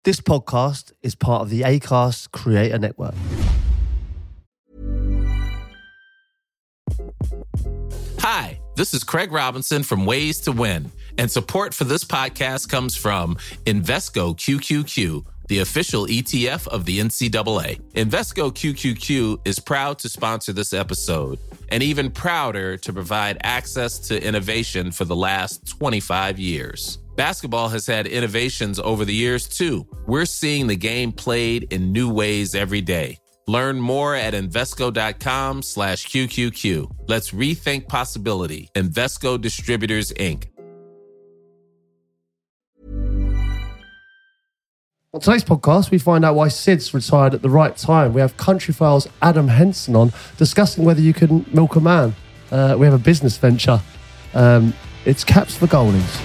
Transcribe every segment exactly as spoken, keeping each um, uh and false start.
This podcast is part of the Acast Creator Network. Hi, this is Craig Robinson from Ways to Win, and support for this podcast comes from Invesco Q Q Q, the official E T F of the N C double A. Invesco Q Q Q is proud to sponsor this episode, and even prouder to provide access to innovation for the last twenty-five years. Basketball has had innovations over the years, too. We're seeing the game played in new ways every day. Learn more at Invesco.com slash QQQ. Let's rethink possibility. Invesco Distributors, Incorporated. On today's podcast, we find out why Sid's retired at the right time. We have Countryfile's Adam Henson on discussing whether you can milk a man. Uh, we have a business venture. Um, it's Caps for Goalies.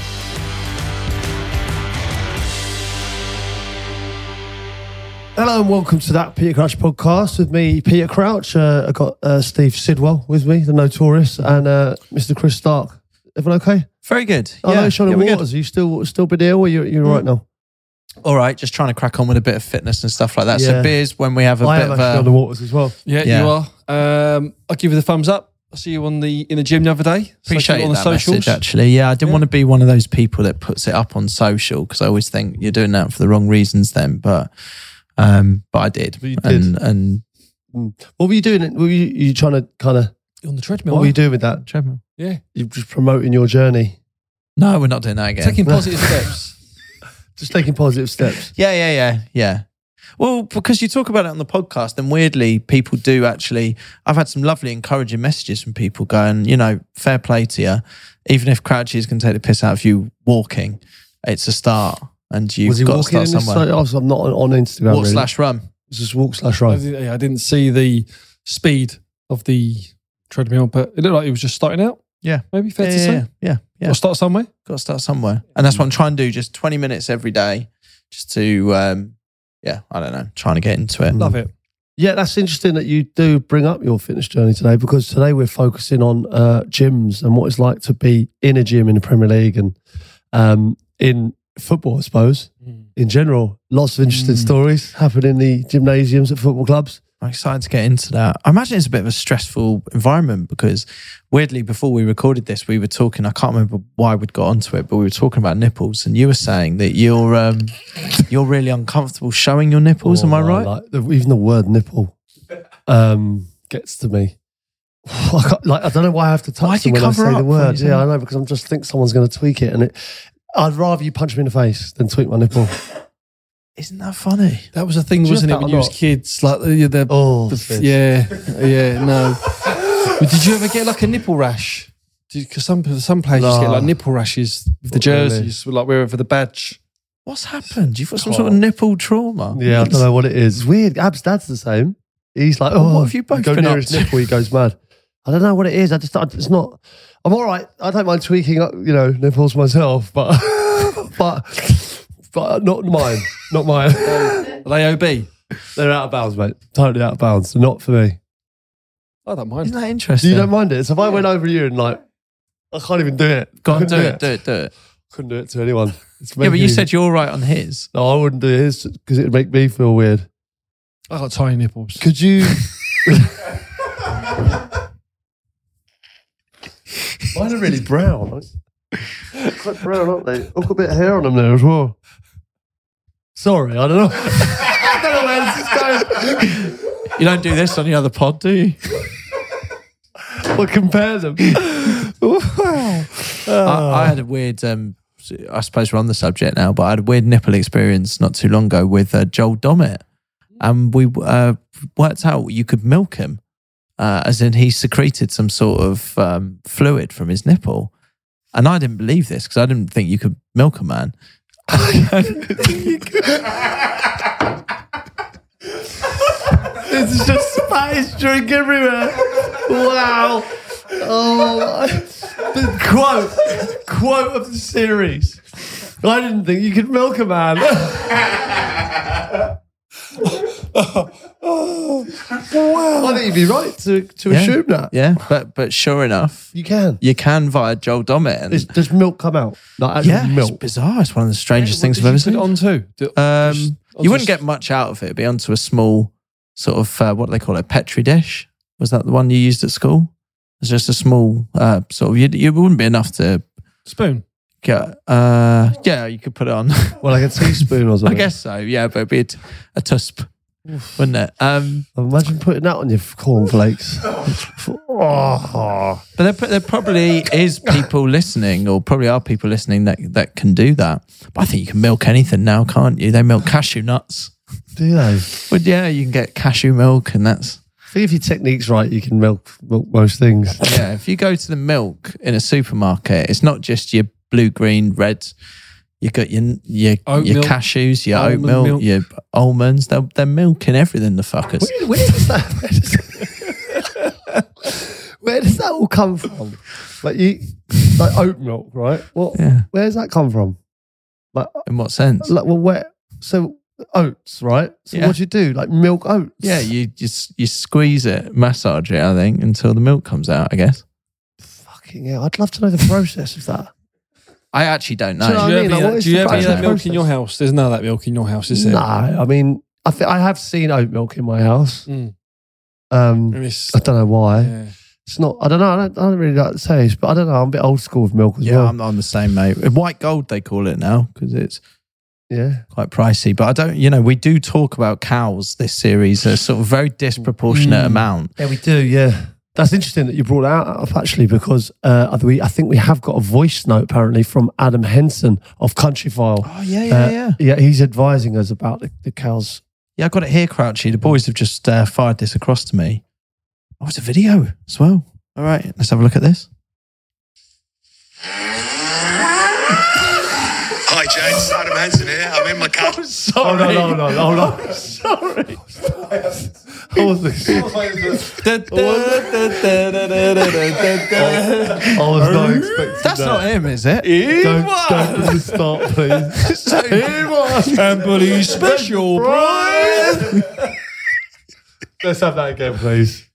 Hello and welcome to That Peter Crouch podcast with me, Peter Crouch. Uh, I've got uh, Steve Sidwell with me, the Notorious, and uh, Mister Chris Stark. Everyone okay? Very good. I yeah, know Sean yeah, Waters. Are you still still been ill or you, you're mm. right now? All right, just trying to crack on with a bit of fitness and stuff like that. Yeah. So beers when we have a I bit am of actually a... on the Waters as well. Yeah, Yeah. you are. Um, I'll give you the thumbs up. I see you on the in the gym the other day. Appreciate on the that socials. message, actually. Yeah, I didn't Yeah. want to be one of those people that puts it up on social because I always think you're doing that for the wrong reasons then, but um, but I did. But you did. And, and Mm. What were you doing? Were you, you trying to kind of... On the treadmill. What were you doing with that? treadmill. Yeah. You're just promoting your journey. No, we're not doing that again. Taking positive steps. Just taking positive steps. Yeah, yeah, yeah, yeah. Well, because you talk about it on the podcast, and weirdly, people do actually. I've had some lovely, encouraging messages from people going, you know, fair play to you. Even if Crouchies can take the piss out of you walking, it's a start, and you've Was he got to walking start in this? somewhere. Side? I'm not on, on Instagram. Walk really. slash run. It's just walk slash I run. didn't, yeah, I didn't see the speed of the treadmill, but it looked like it was just starting out. Yeah, Maybe fair yeah, to yeah, say. yeah, yeah, yeah. Or start somewhere. Got to start somewhere, and that's what I'm trying to do. Just twenty minutes every day, just to, um, yeah, I don't know, trying to get into it. Love it. Yeah, that's interesting that you do bring up your fitness journey today, because today we're focusing on uh, gyms and what it's like to be in a gym in the Premier League and um, in football, I suppose. Mm. In general, lots of interesting Mm. stories happen in the gymnasiums at football clubs. I'm excited to get into that. I imagine it's a bit of a stressful environment because weirdly, before we recorded this, we were talking, I can't remember why we'd got onto it, but we were talking about nipples, and you were saying that you're um, you're really uncomfortable showing your nipples. Oh, Am I no, right? Like, the, even the word nipple um, gets to me. I can't- like I don't know why I have to touch Why do them you when I cover say up the when word. you say Yeah, it? I know, because I just think someone's going to tweak it, and it, I'd rather you punch me in the face than tweak my nipple. Isn't that funny? That was a thing, Did you wasn't have it, that when or you was not? kids? Like the, the, Oh, the Sid. yeah, yeah, no. But did you ever get like a nipple rash? Because some some players used to get No. like nipple rashes with the Not really. jerseys, like wherever the badge. What's happened? You've got some sort of nipple trauma. Yeah, I don't know what it is. It's weird. Ab's dad's the same. He's like, oh, What have you both go been near up his to? nipple, he goes mad. I don't know what it is. I just, I, it's not. I'm all right. I don't mind tweaking, up, you know, nipples myself, but, but, but not mine. Not mine. Are they O B? They're out of bounds, mate. Totally out of bounds. Not for me. I don't mind. Isn't that So interesting? you don't mind it? So if I went over you and like, I can't even do it. Go on, do Couldn't it, do it, do it. Couldn't do it to anyone. It's Yeah, but you making- said you're all right on his. no, I wouldn't do his because it'd make me feel weird. I got tiny nipples. Could you? Mine are really brown. Quite brown, aren't they? I've got a bit of hair on them there as well. Sorry, I don't know. I don't know where this is going. You don't do this on the other pod, do you? We'll compare them. Wow. I, I had a weird, um, I suppose we're on the subject now, but I had a weird nipple experience not too long ago with uh, Joel Dommett. And we uh, worked out you could milk him, uh, as in he secreted some sort of um, fluid from his nipple. And I didn't believe this because I didn't think you could milk a man. This is just Spanish drink everywhere. Wow. Oh, the quote, quote of the series. I didn't think you could milk a man. Wow. I think you'd be right to, to Yeah. assume that. Yeah, but but sure enough, You can. you can via Joel Dommett. And Does, does milk come out? Like actual yeah, it's milk. bizarre. It's one of the strangest things I've What ever did you put seen. it on too? Um, Just you wouldn't onto get much out of it. It'd be onto a small sort of, uh, what do they call it, Petri dish? Was that the one you used at school? It's just a small uh, sort of, you, you wouldn't be enough to spoon. get, uh, yeah, you could put it on. Well, like a teaspoon or something. I guess so, yeah, but it'd be a, t- a tusp, wouldn't it? Um, Imagine putting that on your cornflakes. Oh. but there, there probably is people listening, or probably are people listening that, that can do that. But I think you can milk anything now, can't you? They milk cashew nuts. Do they? But yeah, you can get cashew milk, and that's I think if your technique's right, you can milk milk most things. yeah. If you go to the milk in a supermarket, it's not just your blue, green, red. You got your your, Oat your milk, cashews, your oat almond milk, milk. your almonds. They're they're milking everything. The fuckers. Where, where does that? Where does, where does that all come from? Like you, like oat milk, right? What? Yeah. Where does that come from? Like, In what sense? like well, where? So oats, right? So Yeah. what do you do? Like milk oats? Yeah, you just you squeeze it, massage it. I think until the milk comes out. I guess. Fucking hell! I'd love to know the process of that. I actually don't know. Do you know Do what you I mean? have, Like, any- what is do you the have any of that process? milk in your house? There's none of that milk in your house, is there? No, I mean, I think I have seen oat milk in my house. Mm. Um, And it's- I don't know why. yeah. It's not. I don't know. I don't, I don't really like the taste, but I don't know. I'm a bit old school with milk as Yeah, well. I'm, I'm the same, mate. White gold they call it now because it's yeah. quite pricey. But I don't. You know, we do talk about cows this series a sort of very disproportionate Mm. amount. Yeah, we do. Yeah, that's interesting that you brought that up actually, because uh, we I think we have got a voice note apparently from Adam Henson of Country File. Oh yeah, yeah, Uh, yeah. Yeah, he's advising us about the, the cows. Yeah, I got it here, Crouchy. The boys have just uh, fired this across to me. Oh, it's a video as well. All right, let's have a look at this. Hi, James. Adam Hansen here. I'm in my car. Oh no, no, no, no, no. Sorry. I was I was not expecting That's that. not him, is it? Don't, don't from the start, please. He was Amberley special, Brian. Let's have that again, please.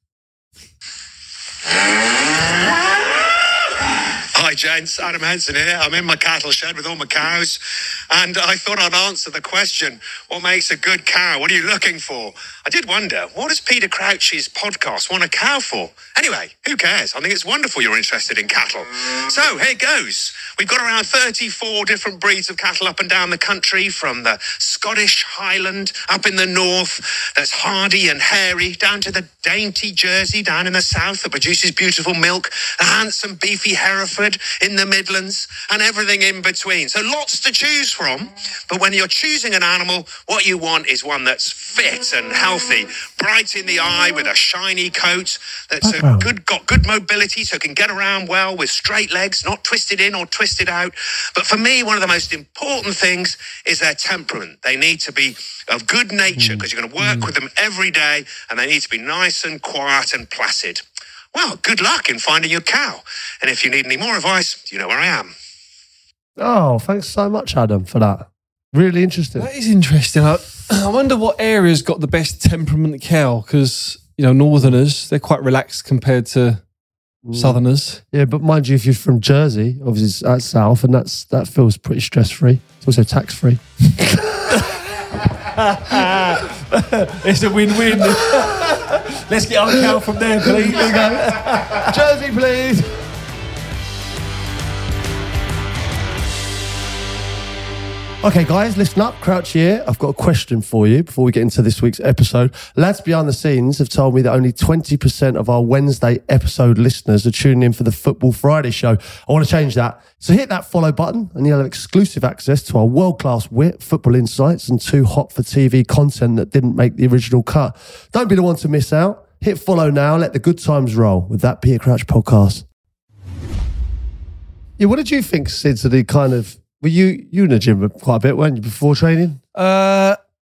Hi, gents. Adam Hansen here. I'm in my cattle shed with all my cows. And I thought I'd answer the question, what makes a good cow? What are you looking for? I did wonder, what does Peter Crouch's podcast want a cow for? Anyway, who cares? I think it's wonderful you're interested in cattle. So, here goes. We've got around thirty-four different breeds of cattle up and down the country, from the Scottish Highland up in the north that's hardy and hairy, down to the dainty Jersey down in the south that produces beautiful milk, a handsome beefy Hereford in the Midlands, and everything in between. So lots to choose from. But when you're choosing an animal, what you want is one that's fit and healthy, bright in the eye with a shiny coat, that's a good, got good mobility so can get around well with straight legs, not twisted in or twisted out. But for me, one of the most important things is their temperament. They need to be of good nature because you're going to work with them every day, and they need to be nice and quiet and placid. Well, good luck in finding your cow. And if you need any more advice, you know where I am. Oh, thanks so much, Adam, for that. Really interesting. That is interesting. I, I wonder what area's got the best temperament cow, because, you know, Northerners, they're quite relaxed compared to Southerners. Yeah, but mind you, if you're from Jersey, obviously that's south, and that's that feels pretty stress free. It's also tax free. It's a win-win. Let's get our cow from there, please. Jersey, please. Okay, guys, listen up. Crouch here. I've got a question for you before we get into this week's episode. Lads behind the scenes have told me that only twenty percent of our Wednesday episode listeners are tuning in for the Football Friday show. I want to change that. So hit that follow button and you'll have exclusive access to our world-class wit, football insights, and too hot for T V content that didn't make the original cut. Don't be the one to miss out. Hit follow now. Let the good times roll with that Peter Crouch podcast. Yeah, what did you think, Sid, to the kind of... Were you, you in the gym quite a bit, weren't you, before training? Uh,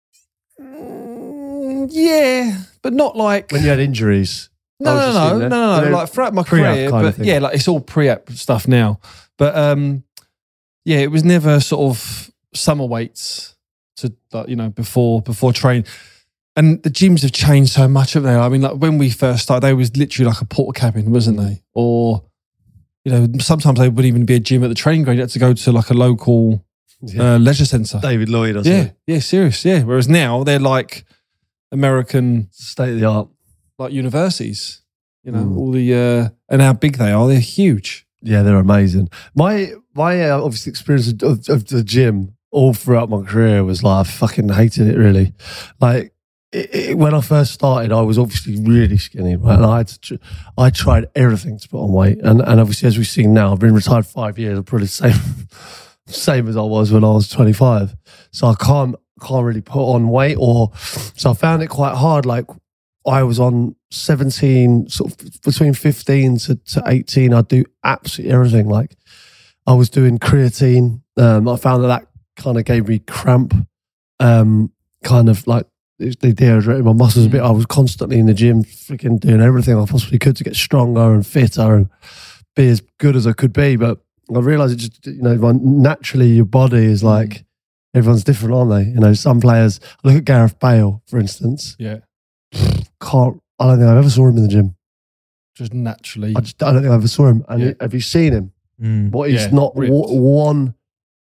mm, yeah, but not like... When you had injuries? No, I was no, just no, seeing no, that. no, no, You know, like throughout my pre-app career, kind of but thing. yeah, like it's all pre-app stuff now. But um, yeah, it was never sort of summer weights to, like, you know, before before training. And the gyms have changed so much, haven't they? I mean, like when we first started, they was literally like a porta cabin, wasn't they? Or, you know, sometimes they wouldn't even be a gym at the training ground. You had to go to like a local Yeah. uh, leisure centre. David Lloyd, I Yeah, say. yeah, serious, yeah. Whereas now they're like American, State of the art. like universities. You know, Mm. all the uh, and how big they are. They're huge. Yeah, they're amazing. My my uh, obviously experience of, of, of the gym all throughout my career was like I fucking hated it really. Like it, it, when I first started, I was obviously really skinny, right? And I had to, tr- I tried everything to put on weight, and and obviously as we've seen now, I've been retired five years. I'm probably the same same as I was when I was twenty-five. So I can't can't really put on weight, or so I found it quite hard. Like I was on seventeen, sort of between fifteen to, to eighteen. I'd do absolutely everything. Like I was doing creatine. Um, I found that that kind of gave me cramp. Um, kind of like they dehydrated my muscles a bit. I was constantly in the gym, freaking doing everything I possibly could to get stronger and fitter and be as good as I could be. But I realised it just, you know, naturally your body is like, everyone's different, aren't they? You know, some players, look at Gareth Bale, for instance. Yeah, Can't, I don't think I ever saw him in the gym. just naturally. I just I don't think I ever saw him. And Yeah. have you seen him? Mm. What he's Yeah, not ripped. w- one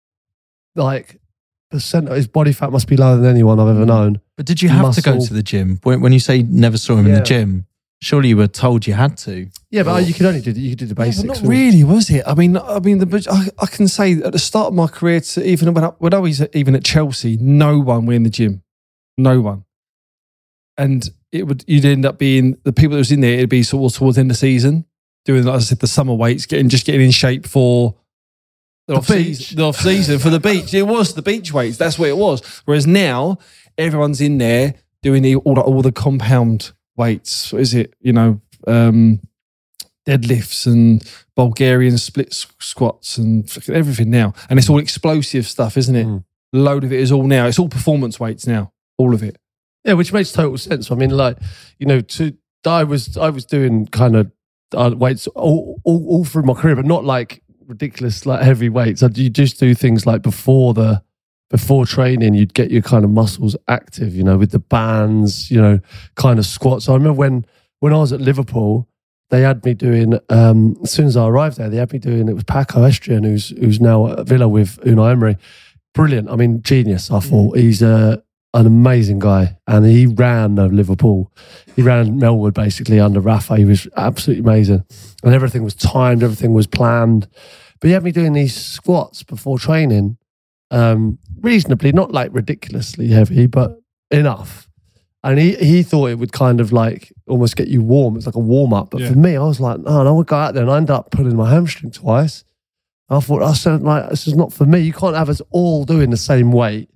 like percent of his body fat must be lower than anyone I've ever known. But did you have to go Muscle. to the gym? When, when you say never saw him in Yeah. the gym, surely you were told you had to. Yeah, but you could only do you could do the Yeah, basics. but not wouldn't you? really, was it? I mean, I mean, the I, I can say at the start of my career, to even when I, when I was even at Chelsea, no one were in the gym, no one, and it would you'd end up being the people that was in there. It'd be sort of towards the end of the season, doing like I said, the summer weights, getting just getting in shape for the, off beach. season, the off season for the beach. It was the beach weights. That's what it was. Whereas now everyone's in there doing the, all the, all the compound weights. What is it? You know. Um, deadlifts and Bulgarian split s- squats and fucking everything now. And it's all explosive stuff, isn't it? Mm. Load of it is all now. It's all performance weights now. All of it. Yeah, which makes total sense. I mean, like, you know, to I was I was doing kind of uh, weights all, all all through my career, but not like ridiculous like heavy weights. I, you just do things like before the before training, you'd get your kind of muscles active, you know, with the bands, you know, kind of squats. I remember when when I was at Liverpool, they had me doing, um, as soon as I arrived there, they had me doing, it was Paco Estrian, who's who's now at Villa with Unai Emery. Brilliant. I mean, genius, I thought. He's a, an amazing guy. And he ran uh, Liverpool. He ran Melwood basically under Rafa. He was absolutely amazing. And everything was timed, everything was planned. But he had me doing these squats before training, um, reasonably, not like ridiculously heavy, but enough. And he, he thought it would kind of like almost get you warm. It's like a warm up. But Yeah. for me, I was like, no, I would go out there and I ended up pulling my hamstring twice. I thought, I said, like, this is not for me. You can't have us all doing the same weight.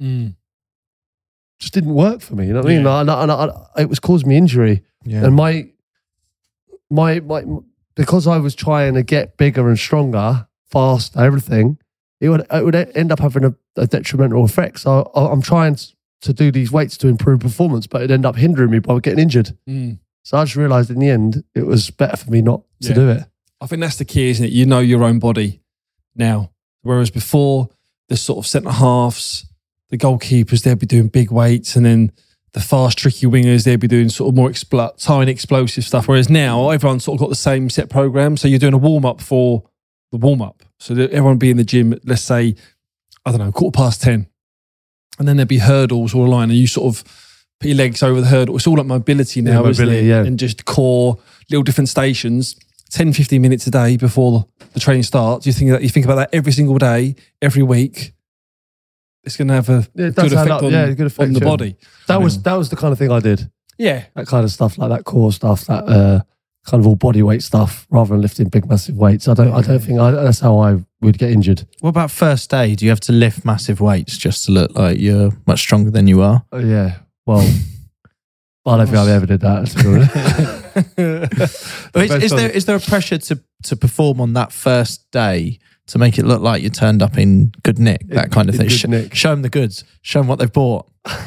Just didn't work for me. You know what I mean? Yeah. And I, and I, I, it was causing me injury. Yeah. And my, my, my, because I was trying to get bigger and stronger, faster, everything, it would, it would end up having a, a detrimental effect. So I, I'm trying to do these weights to improve performance, but it ended up hindering me by getting injured. Mm. So I just realised in the end, it was better for me not to Yeah. do it. I think that's the key, isn't it? You know your own body now. Whereas before, the sort of centre halves, the goalkeepers, they'd be doing big weights, and then the fast, tricky wingers, they'd be doing sort of more expl- tiny, explosive stuff. Whereas now, everyone's sort of got the same set program. So you're doing a warm up for the warm up. So that everyone would be in the gym, at, let's say, I don't know, quarter past ten. And then there'd be hurdles all line, and you sort of put your legs over the hurdle. It's all like mobility now, Yeah, isn't mobility, it? yeah. And just core, little different stations. ten, fifteen minutes a day before the training starts. You think that you think about that every single day, every week. It's going to have a Yeah, it does good add effect, up. on, Yeah, good effect, on the yeah. body. That was that was the kind of thing I did. Yeah. That kind of stuff, like that core stuff, that uh, kind of all body weight stuff, rather than lifting big, massive weights. I don't, I don't think I, that's how I would get injured. What about first day? Do you have to lift massive weights just to look like you're much stronger than you are? Oh, yeah. Well, I don't think I ever did that. To be honest. But is, is there is there a pressure to to perform on that first day to make it look like you turned up in good nick, that In- kind of in thing? good Sh- nick. Show them the goods. Show them what they've bought.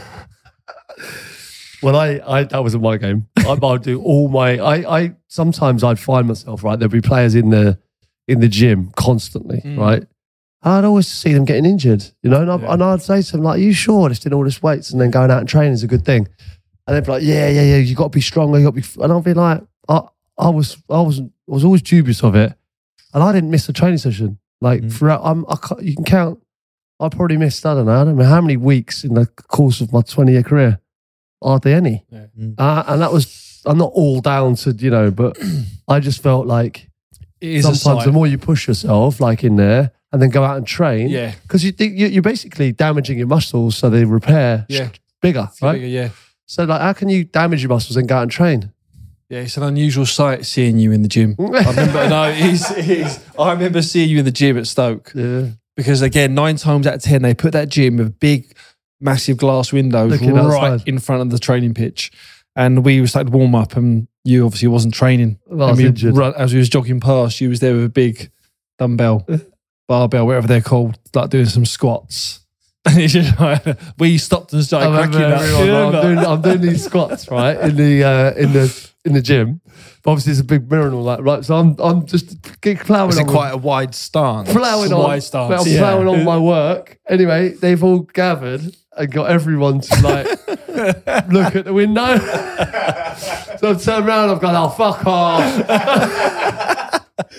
Well, I, I that wasn't my game. I, I'd do all my. I, I sometimes I'd find myself right. There'd be players in the in the gym constantly, Mm. right? I'd always see them getting injured, you know, and, I, Yeah. and I'd say to them like, "Are you sure lifting all this weights and then going out and training is a good thing?" And they'd be like, yeah, yeah, yeah, you got to be stronger. You got to be, f-. And I'll be like, I, I was, I wasn't, I was always dubious of it, and I didn't miss a training session. Like Mm. throughout, I'm, I can't, you can count. I probably missed, I don't know, I don't know how many weeks in the course of my twenty-year career. Hardly any. Yeah. Mm. Uh, and that was, I'm not all down to, you know, but I just felt like It is a sometimes sight. the more you push yourself, like in there, and then go out and train, Yeah. because you think you- you're basically damaging your muscles so they repair Yeah. bigger, It's right? bigger, yeah. So like, how can you damage your muscles and go out and train? Yeah, it's an unusual sight seeing you in the gym. I remember, no, it is, it is. I remember seeing you in the gym at Stoke Yeah. because, again, nine times out of ten, they put that gym with big, massive glass windows Looking right outside. in front of the training pitch. And we started to warm up, and you obviously wasn't training. Well, I and was we injured. run, as we was jogging past, you was there with a big dumbbell, barbell, whatever they're called, like doing some squats. And it's just like, we stopped and started I cracking remember up. everyone, You I'm, remember? doing, I'm doing these squats, right, in the uh, in the in the gym. But obviously, it's a big mirror and all that, right? So I'm I'm just keep plowing Is it on, quite a wide stance? plowing It's a on, wide stance, I'm yeah. plowing on my work. Anyway, they've all gathered and got everyone to like look at the window. So I've turned around, I've gone, oh fuck off.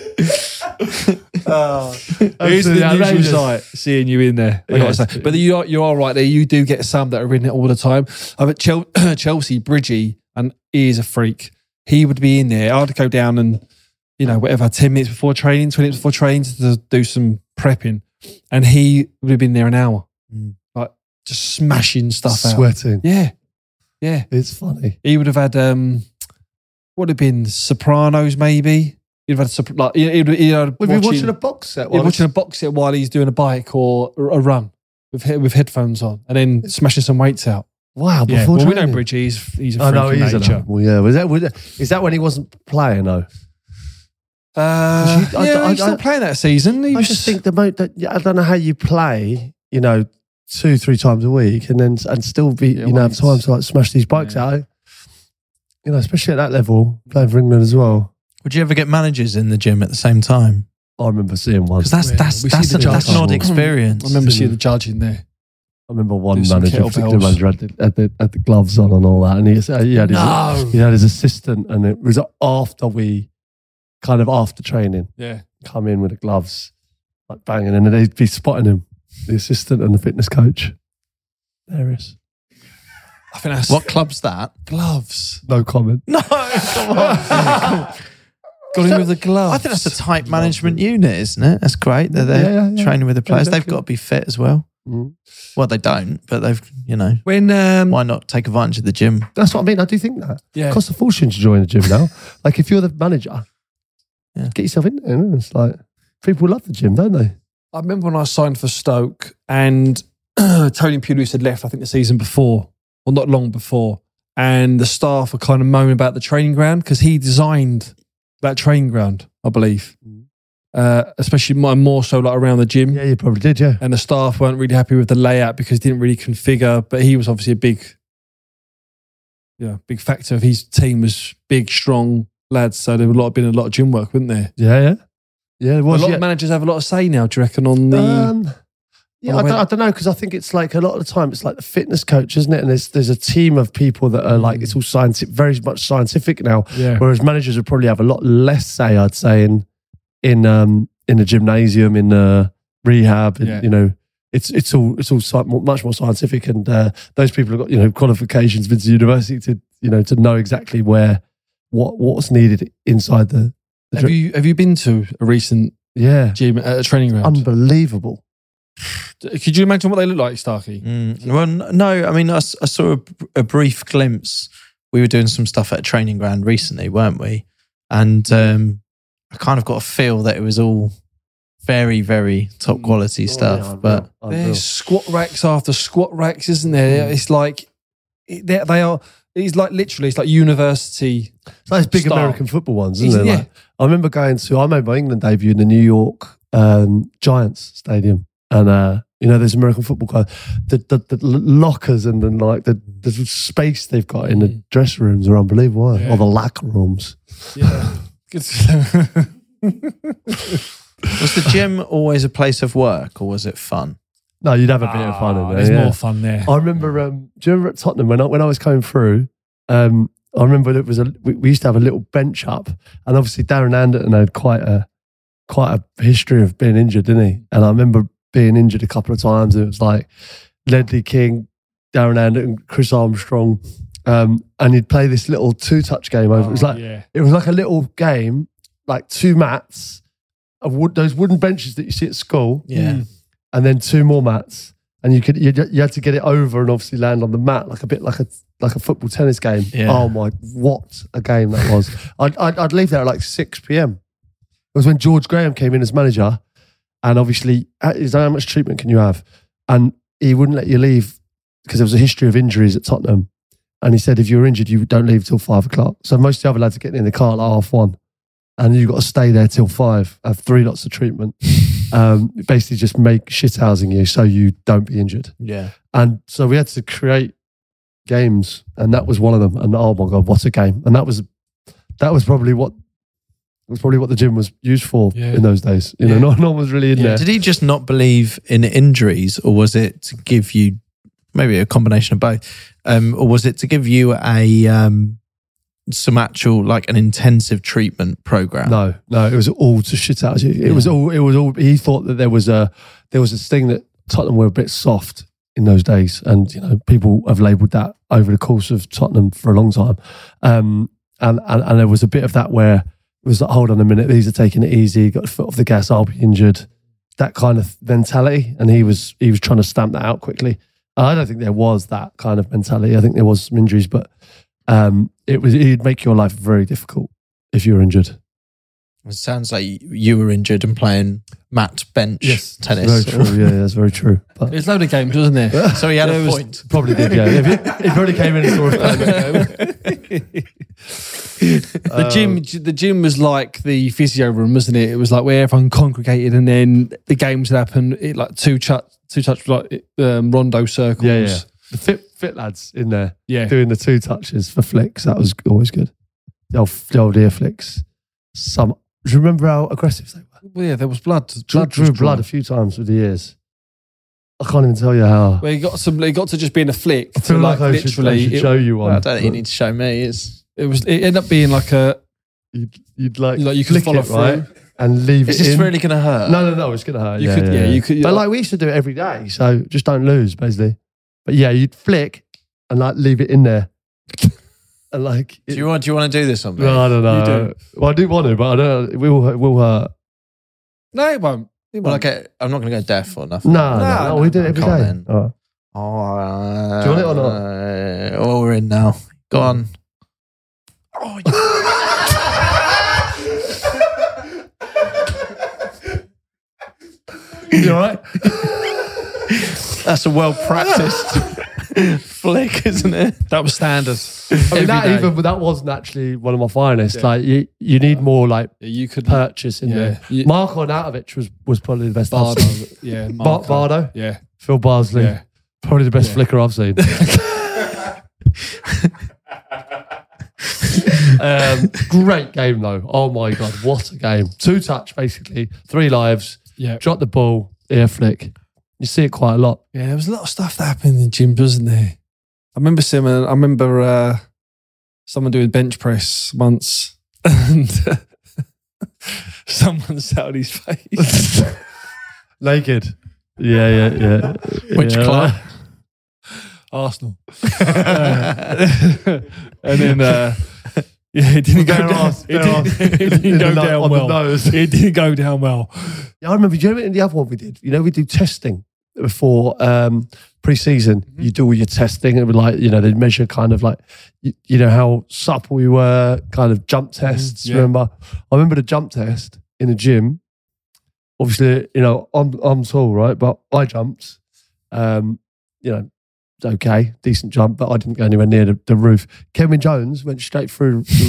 It is Absolutely the unusual outrageous. sight seeing you in there. I Yeah, gotta say. it's- But you are, you are right there. You do get some that are in it all the time. I bet Chel- Chelsea, Bridgie, and he is a freak. He would be in there. I'd go down and, you know, whatever, ten minutes before training, twenty minutes before training to do some prepping. And he would have been there an hour. Mm. Like, just smashing stuff out. Sweating. Yeah. Yeah. It's funny. He would have had, um, what would have been, Sopranos maybe? He'd have had, Sopr- like, he'd, he'd, he'd have We've been watching a box set. yeah, while watching a it's- box set while he's doing a bike or a run with he- with headphones on, and then smashing some weights out. Wow, Yeah, before well, we know training. Bridgie. He's he's a I freak know of he's an nature. animal. Yeah, was that was that, is that when he wasn't playing though? Uh, You- I- yeah, I- he's still I- playing that season. He I was just think the mo- that I don't know how you play, you know, two three times a week and then and still be Yeah, you know have weights. time to like smash these bikes Yeah. out. You know, especially at that level, playing for England as well. Would you ever get managers in the gym at the same time? I remember seeing one. Because that's Yeah, that's we see that's, the a, that's an odd judge. experience. I remember seeing the judge in there. I remember one do some manager, particular kettlebells. manager, had the, had, the, had the gloves on and all that, and he, uh, he had his No. he had his assistant, and it was after we kind of after training Yeah, come in with the gloves, like banging, and then they'd be spotting him, the assistant and the fitness coach. There it is. I think that's What club's that? gloves. No comment. No, come on. Got him with the gloves. I think that's a tight management unit, isn't it? That's great. They're there Yeah, yeah, yeah. training with the players. They've Exactly. got to be fit as well. Mm. Well, they don't, but they've, you know, when um, why not take advantage of the gym? That's what I mean. I do think that. yeah, It costs a fortune to join a gym now. Like if you're the manager, Yeah. get yourself in there. It's like people love the gym, don't they? I remember when I signed for Stoke and Tony Pulis had left, I think the season before, or not long before, and the staff were kind of moaning about the training ground because he designed that training ground, I believe, uh, especially more, more so like around the gym. Yeah, you probably did. Yeah. And the staff weren't really happy with the layout because he didn't really configure, but he was obviously a big, yeah, big factor of his team was big, strong lads. So there would a lot been a lot of gym work, wouldn't there? Yeah, yeah, yeah. It A was. lot yeah. of managers have a lot of say now. Do you reckon on the? Um, yeah, on I the don't, way- I don't know because I think it's like a lot of the time it's like the fitness coach, isn't it? And there's there's a team of people that are like it's all scientific, very much scientific now. yeah, Whereas managers would probably have a lot less say, I'd say, in in um in the gymnasium, in the rehab, in, Yeah. you know. It's it's all it's all sci- much more scientific, and uh, those people have got you know qualifications, been to university to you know to know exactly where what what's needed inside the. the have dri- you have you been to a recent yeah, gym at a training ground? unbelievable. Could you imagine what they look like, Starkey? Mm. Well, n- no, I mean, I, s- I saw a, a brief glimpse. We were doing some stuff at a training ground recently, weren't we? And um, I kind of got a feel that it was all very, very top quality stuff. Oh, yeah, but unreal, unreal. There's squat racks after squat racks, isn't there? It's like they, they are. It's like literally, it's like university. It's like those big style. American football ones, Is isn't it? it? Like, I remember going to, I made my England debut in the New York um, Giants Stadium. And, uh, you know, there's American football guys, the, the, the lockers and then like the, the space they've got in the Mm. dressing rooms are unbelievable, aren't they? Yeah. Or the locker rooms. Yeah. Good. was the gym always a place of work or was it fun? No, you'd have a bit of fun in Ah, there. There's yeah. more fun there. I remember, um, do you remember at Tottenham when I, when I was coming through, um, I remember it was a we, we used to have a little bench up, and obviously Darren Anderton had quite a quite a history of being injured, didn't he? And I remember being injured a couple of times. And it was like Ledley King, Darren Anderton, Chris Armstrong, um, and he'd play this little two-touch game over. Oh, it was like yeah. it was like a little game, like two mats of wood, those wooden benches that you see at school, Yeah. and then two more mats, and you could you, you had to get it over and obviously land on the mat, like a bit like a like a football tennis game. Yeah. Oh my, what a game that was! I'd, I'd I'd leave there at like six p.m. It was when George Graham came in as manager, and obviously, he's like, how much treatment can you have? And he wouldn't let you leave because there was a history of injuries at Tottenham. And he said, if you were injured, you don't leave till five o'clock. So most of the other lads are getting in the car at like half one. And you've got to stay there till five, have three lots of treatment. Um, basically just make shithousing you so you don't be injured. Yeah. And so we had to create games, and that was one of them. And oh my God, what a game. And that was that was probably what was probably what the gym was used for Yeah. in those days. You know, Yeah. no, no one was really in there. Did he just not believe in injuries, or was it to give you maybe a combination of both? Um, or was it to give you a um, some actual like an intensive treatment program? No, no, it was all to shit out of you. It Yeah. was all. It was all. He thought that there was a there was this thing that Tottenham were a bit soft in those days, and you know people have labelled that over the course of Tottenham for a long time. Um, and, and and there was a bit of that where it was like, hold on a minute, these are taking it easy, got the foot off the gas, I'll be injured. That kind of mentality, and he was he was trying to stamp that out quickly. I don't think there was that kind of mentality. I think there was some injuries, but um, it was it'd make your life very difficult if you were injured. It sounds like you were injured and playing mat bench tennis. Very true. Yeah, that's very true. But There's a load of games, wasn't there? So he had There a was- point. probably did. Yeah, if he, he probably came in and saw us playing that game. The gym, the gym was like the physio room, wasn't it? It was like where everyone congregated, and then the games would happen. It like two touch, two touch like um, rondo circles. Yeah, yeah. The fit fit lads in there yeah. doing the two touches for flicks. That was always good. The old, the old ear flicks. Some. Do you remember how aggressive they were? Well, yeah, there was blood. Drew, Blood drew was blood drawn. a few times with the ears. I can't even tell you how. Well, it got some. It got to just being a flick. I feel to like, I, should, I literally, should it, show you one. Well, I don't think you need to show me. It's it was. It ended up being like a. You'd, you'd like, Like you could flick follow it, right, through. and leave is it this in. really going to hurt? No, no, no. It's gonna hurt. You yeah, could- yeah, yeah, you could- But like we used to do it every day, so just don't lose, basically. But yeah, you'd flick and like leave it in there, and like. Do it- you want? Do you want to do this on me? No, I don't know. You do. Well, I do want to, but I don't. It will. It will hurt. No, it won't. It Well, won't. okay, I'm not going to go deaf or nothing. No, no, No, no, no, we do it no, every come on day. then. All right. Oh, uh, Do you want it or not? Uh, oh, we're in now. Go on. Oh, You all right? that's a well practiced flick, isn't it? that was standard. Every And that day. even, but that wasn't actually one of my finest. Yeah. Like you, you need more like Yeah, you could purchase in Yeah. there. You- Marko Arnautovic was was probably the best. I've Bardo. seen. Yeah, Bar- Marco. Bardo, Yeah, Phil Barsley, yeah. probably the best Yeah. flicker I've seen. um, great game though. Oh my god, what a game! Two touch basically, three lives. Yeah. Drop the ball, ear flick. You see it quite a lot. Yeah, there was a lot of stuff that happened in gyms, wasn't there? I remember someone, I remember uh, someone doing bench press once, and someone sat on his face. Naked. Yeah, yeah, yeah. Which yeah. club? Arsenal. Uh, and then, uh, yeah, it didn't go Bare down. arse, It bare didn't, arse. it didn't In go the no- down on the well. nose. It didn't go down well. Yeah, I remember. Do you remember the other one we did? You know, we do testing before um, pre-season. Mm-hmm. You do all your testing, and like you know, they measure kind of like you, you know how supple we were, kind of jump tests. yeah. Remember? I remember the jump test in the gym. Obviously, you know, I'm I'm tall, right? But I jumped. Um, you know, okay, decent jump, but I didn't go anywhere near the, the roof. Kevin Jones went straight through the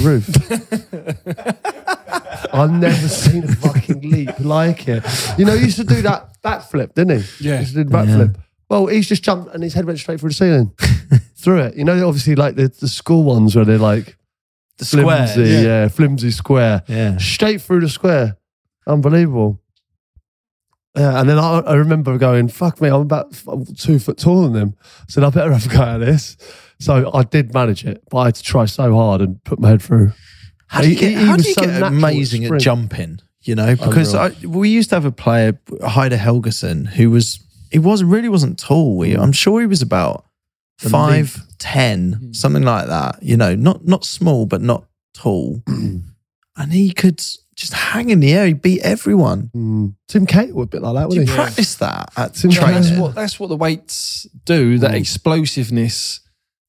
roof. I've never seen a fucking leap like it. You know, he used to do that backflip, didn't he? Yeah. He used to do the backflip. Well, he's just jumped and his head went straight through the ceiling, through it. You know, obviously, like the, the school ones where they're like The square. flimsy, yeah. Yeah. flimsy square, yeah. straight through the square. Unbelievable. Yeah, and then I, I remember going, fuck me, I'm about f- two foot taller than him. I said, I better have a go at this. So I did manage it, but I had to try so hard and put my head through. How do you He- get, he how was do you so get natural amazing at sprint. jumping? You know, because I, Unreal. we used to have a player, Heider Helgeson, who was he was really wasn't tall. He, I'm sure he was about The five ten, something like that. You know, not not small but not tall, and he could just hang in the air. He beat everyone. Mm. Tim Cahill was a bit like that, Do you wasn't he? practice that at Tim Yeah, training? that's what that's what the weights do. That Mm. explosiveness.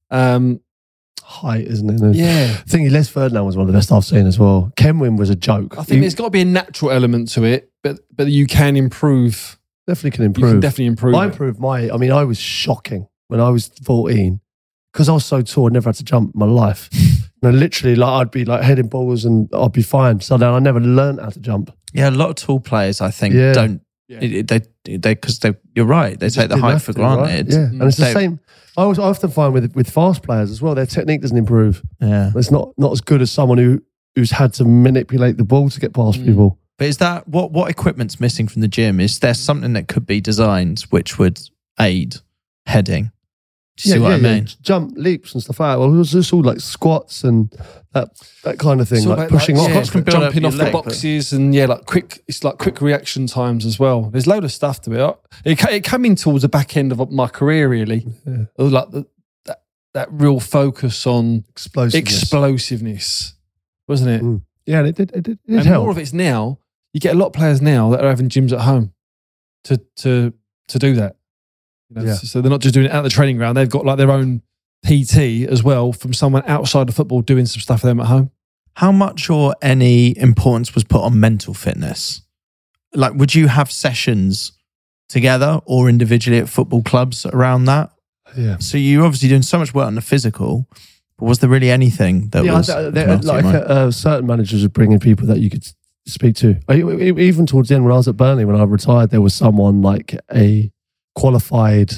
Um, Height, isn't it? And yeah, I think Les Ferdinand was one of the best I've seen as well. Kenwin was a joke. I think He there's got to be a natural element to it, but but you can improve. definitely can You improve. can definitely improve. I it. improved my. I mean, I was shocking when I was fourteen because I was so tall. I never had to jump in my life. No, literally, like I'd be like heading balls and I'd be fine. So then I never learned how to jump. Yeah, a lot of tall players, I think, Yeah. don't. Yeah. It, it- they they because they you're right. They Just take the didn't height have for to, right? granted. Yeah, and it's the They- same. I was I often find with with fast players as well. Their technique doesn't improve. Yeah. It's not not as good as someone who who's had to manipulate the ball to get past Mm. people. But is that what what equipment's missing from the gym? Is there something that could be designed which would aid heading? Do you see what I mean? Jump, leaps, and stuff like that. Well, it was just all like squats and that that kind of thing, So like about, pushing like, off. yeah, Squats can build up jumping your off leg, the but- boxes, and yeah, like quick. It's like quick reaction times as well. There's a load of stuff to it. It, ca- it came in towards the back end of my career, really. Yeah. It was like the, that that real focus on Explosiveness. explosiveness, wasn't it? Mm. Yeah, and it did. It did, it did And help. more of it's now. You get a lot of players now that are having gyms at home to to to do that. You know, Yeah. So they're not just doing it at the training ground. They've got like their own P T as well from someone outside of football doing some stuff for them at home. How much or any importance was put on mental fitness? Like, would you have sessions together or individually at football clubs around that? Yeah. So you're obviously doing so much work on the physical, but was there really anything that Yeah, was I- there- come out to like your mind? uh, certain managers would bring in people that you could s- speak to. I- I- Even towards the end, when I was at Burnley, when I retired, there was someone like a qualified,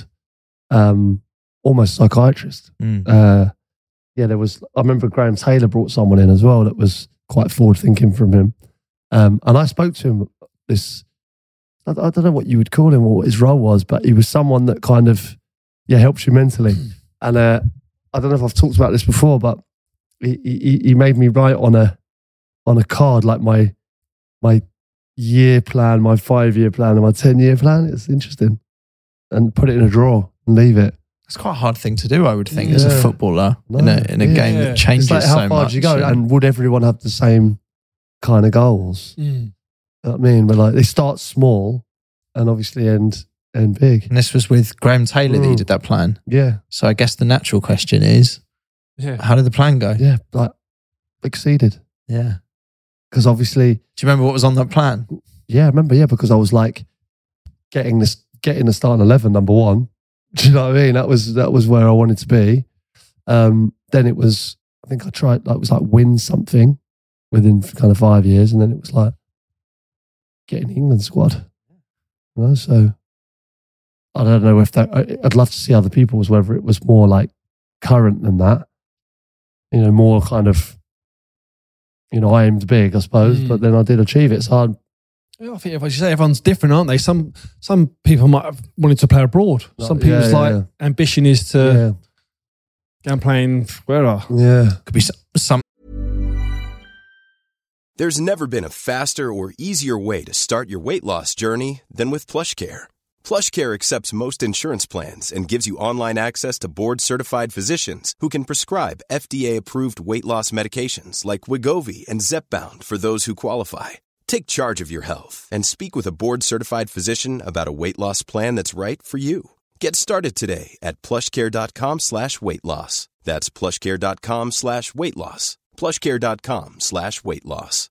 um, almost psychiatrist. Mm. Uh, yeah, there was. I remember Graham Taylor brought someone in as well that was quite forward thinking from him, um, and I spoke to him. This, I, I don't know what you would call him or what his role was, but he was someone that kind of, yeah, helps you mentally. And uh, I don't know if I've talked about this before, but he, he, he made me write on a on a card like my my year plan, my five year plan, and my ten year plan. It's interesting, and put it in a drawer and leave it. It's quite a hard thing to do, I would think, as a Yeah. footballer in No, a in a yeah. game Yeah. that changes It's like how so far much. do you go, yeah. and would everyone have the same kind of goals? You know what I mean, but like they start small and obviously end end big. And this was with Graham Taylor that you Mm. did that plan. Yeah, So I guess the natural question is, Yeah. how did the plan go? yeah, like exceeded Yeah. because obviously, Do you remember what was on that plan? yeah, I remember, yeah, because I was like getting this, getting the starting eleven number one. Do you know what I mean? That was that was where I wanted to be. Um, then it was, I think I tried, like, it was like win something within kind of five years, and then it was like getting the England squad. You know, so I don't know if that. I- I'd love to see other people's, whether it was more like current than that. You know, more kind of. You know, I aimed big, I suppose, Mm. but then I did achieve it. So I, Yeah, I think if I say everyone's different, aren't they? Some some people might have wanted to play abroad. Like, Some people's yeah, like yeah. ambition is to yeah, go and play in where are yeah. Could be some, some There's never been a faster or easier way to start your weight loss journey than with PlushCare. PlushCare accepts most insurance plans and gives you online access to board-certified physicians who can prescribe F D A-approved weight loss medications like Wegovy and Zepbound for those who qualify. Take charge of your health and speak with a board-certified physician about a weight loss plan that's right for you. Get started today at plushcare.com slash weight loss. That's plushcare.com slash weight loss. plushcare.com slash weight loss.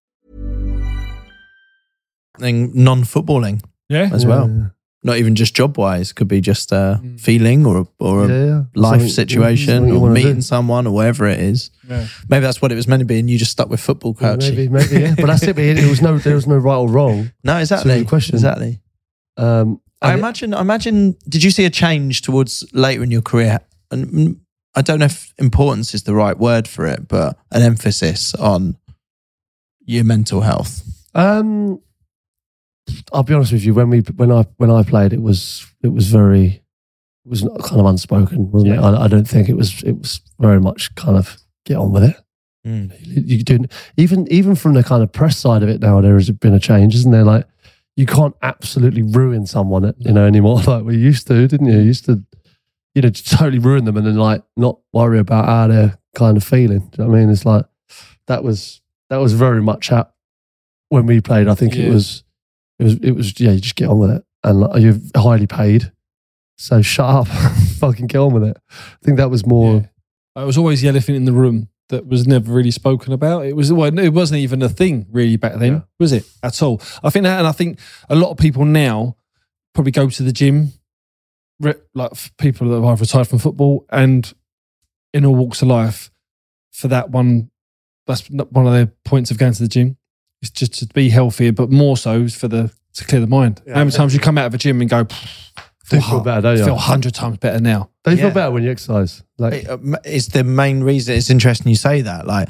thing non-footballing yeah. as well. Not even just job-wise. Could be just a Mm. feeling or a, or a Yeah, yeah. life Something- situation something you or wanna meeting do. someone or whatever it is. Yeah. Maybe that's what it was meant to be, and you just stuck with football, Yeah, Crouchy. maybe, maybe, yeah. But that's it. But it was no, there was no right or wrong. No, exactly. So the question- Exactly. Um, I and it- imagine. I imagine. Did you see a change towards later in your career? And mm, I don't know if importance is the right word for it, but an emphasis on your mental health. Um, I'll be honest with you. When we when I when I played, it was it was very was kind of unspoken, wasn't Yeah. it? I, I don't think it was. It was very much kind of get on with it. Mm. You, you do even even from the kind of press side of it now. There has been a change, isn't there? Like you can't absolutely ruin someone, you know, anymore like we used to, didn't you? You used to, you know, totally ruin them and then like not worry about how they're kind of feeling. Do you know what I mean? It's like that was that was very much how when we played. I think Yeah. it was it was it was yeah. You just get on with it, and like, you're highly paid, so shut up, fucking get on with it. I think that was more. Yeah. It was always the elephant in the room that was never really spoken about. It was well, it wasn't even a thing really back then, Yeah. was it at all? I think that, and I think a lot of people now probably go to the gym, re- like f- people that have retired from football and in all walks of life. For that one, that's not one of their points of going to the gym. It's just to be healthier, but more so for the to clear the mind. Yeah. How many times you come out of a gym and go, Do you feel better, don't you? I feel a hundred times better now. Do you Yeah. feel better when you exercise? Like, It, uh, It's the main reason. It's interesting you say that. Like,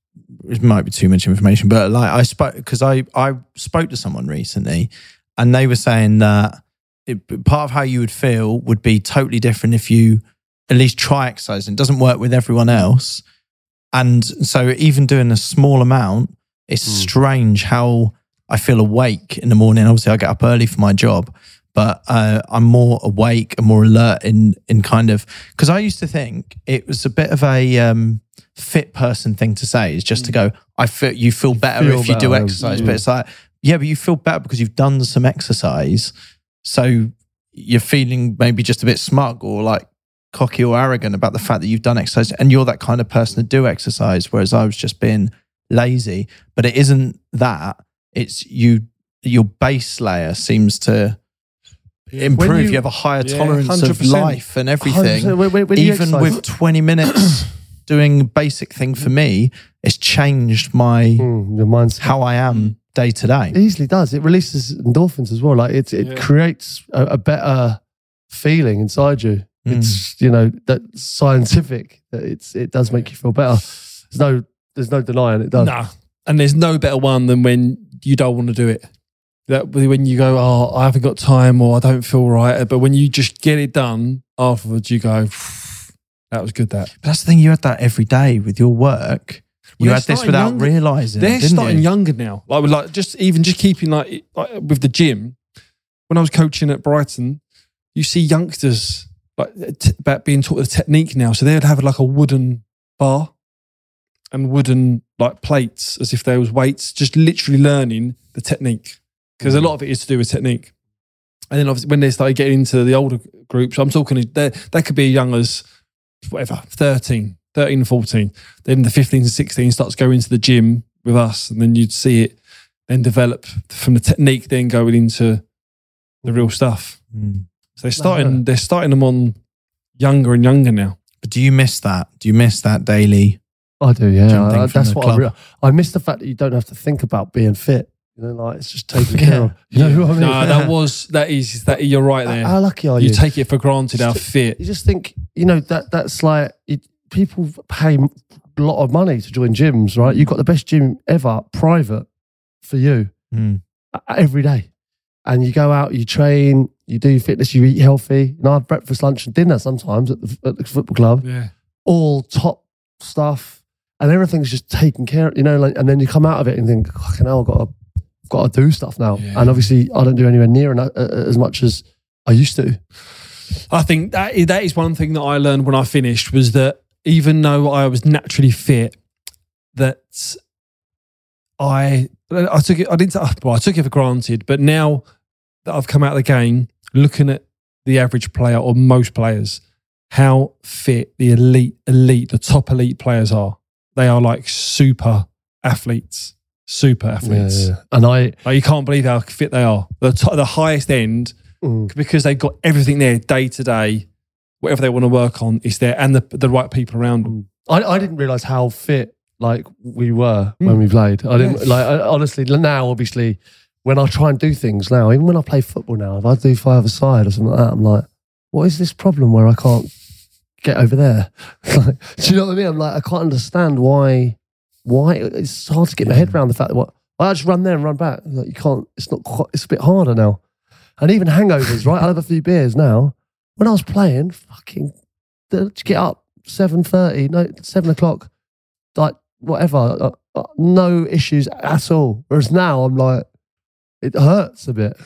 it might be too much information, but like I spoke because I I spoke to someone recently, and they were saying that it, part of how you would feel would be totally different if you at least try exercising. It doesn't work with everyone else, and so even doing a small amount, it's Mm. strange how I feel awake in the morning. Obviously, I get up early for my job. But uh, I'm more awake and more alert in in kind of because I used to think it was a bit of a um, fit person thing to say is just to go. I feel you feel better feel if you do better, exercise, yeah. but it's like yeah, but you feel better because you've done some exercise, so you're feeling maybe just a bit smug or like cocky or arrogant about the fact that you've done exercise, and you're that kind of person to do exercise. Whereas I was just being lazy, but it isn't that. It's you. Your base layer seems to improve. When You, you- have a higher Yeah, tolerance one hundred of percent. life and one hundred percent. everything. When- when- when you Even exercise- with twenty minutes doing a basic thing for me, it's changed my Mm, your mind's how I am day to day. It easily does. It releases endorphins as well. Like it, it Yeah. creates a, a better feeling inside you. Mm. It's you know that's scientific. That it's it does make you feel better. There's no there's no denying it does. Nah. And there's no better one than when you don't want to do it. That when you go, oh, I haven't got time or I don't feel right. But when you just get it done afterwards, you go, that was good. That But that's the thing, you had that every day with your work. You Well, had they're this starting without younger. realising. they're didn't starting you? younger now. Like, with like just even just keeping like, like with the gym. When I was coaching at Brighton, you see youngsters like t- about being taught the technique now. So they'd have like a wooden bar and wooden like plates as if there was weights, just literally learning the technique. Because a lot of it is to do with technique. And then obviously when they started getting into the older groups, I'm talking, they they could be as young as whatever, thirteen, thirteen, fourteen. Then the fifteen to sixteen starts going into the gym with us, and then you'd see it then develop from the technique, then going into the real stuff. Mm. So they're starting, they're starting them on younger and younger now. But do you miss that? Do you miss that daily? I do. Yeah, Gym thing I, from that's the what club. I. Re- I miss the fact that you don't have to think about being fit. You know, like it's just taken Yeah. care of. You know what I mean? No, that was, that is, that you're right there. How, how lucky are you? You take it for granted how Just- fit. You just think, you know, that that's like it, people pay a lot of money to join gyms, right? You've got the best gym ever, private for you Mm. uh, every day, and you go out, you train, you do fitness, you eat healthy. And I have breakfast, lunch, and dinner sometimes at the, at the football club, Yeah. all top stuff, and everything's just taken care of. You know, like, and then you come out of it and think, fucking hell, I've got to, got to do stuff now. Yeah. And obviously, I don't do anywhere near enough, uh, as much as I used to. I think that is, that is one thing that I learned when I finished was that even though I was naturally fit, that I I took it I didn't well I took it for granted. But now that I've come out of the game, looking at the average player or most players, how fit the elite elite the top elite players are. They are like super athletes, super athletes. Yeah, yeah. And I, Like you can't believe how fit they are. The to- the highest end. mm, Because they've got everything there day to day, whatever they want to work on is there, and the the right people around them. I, I didn't realize how fit like we were Mm. when we played. I didn't Yes. like I, honestly now. Obviously, when I try and do things now, even when I play football now, if I do five aside or something like that, I'm like, what is this problem where I can't get over there? Like, do you know what I mean? I'm like, I can't understand why. Why it's hard to get my head around the fact that what I just run there and run back. Like you can't. It's not. Quite, it's a bit harder now. And even hangovers, right? I'll have a few beers now. when I was playing, fucking, to get up seven thirty, no, seven o'clock, like whatever, uh, uh, no issues at all. Whereas now I'm like, it hurts a bit.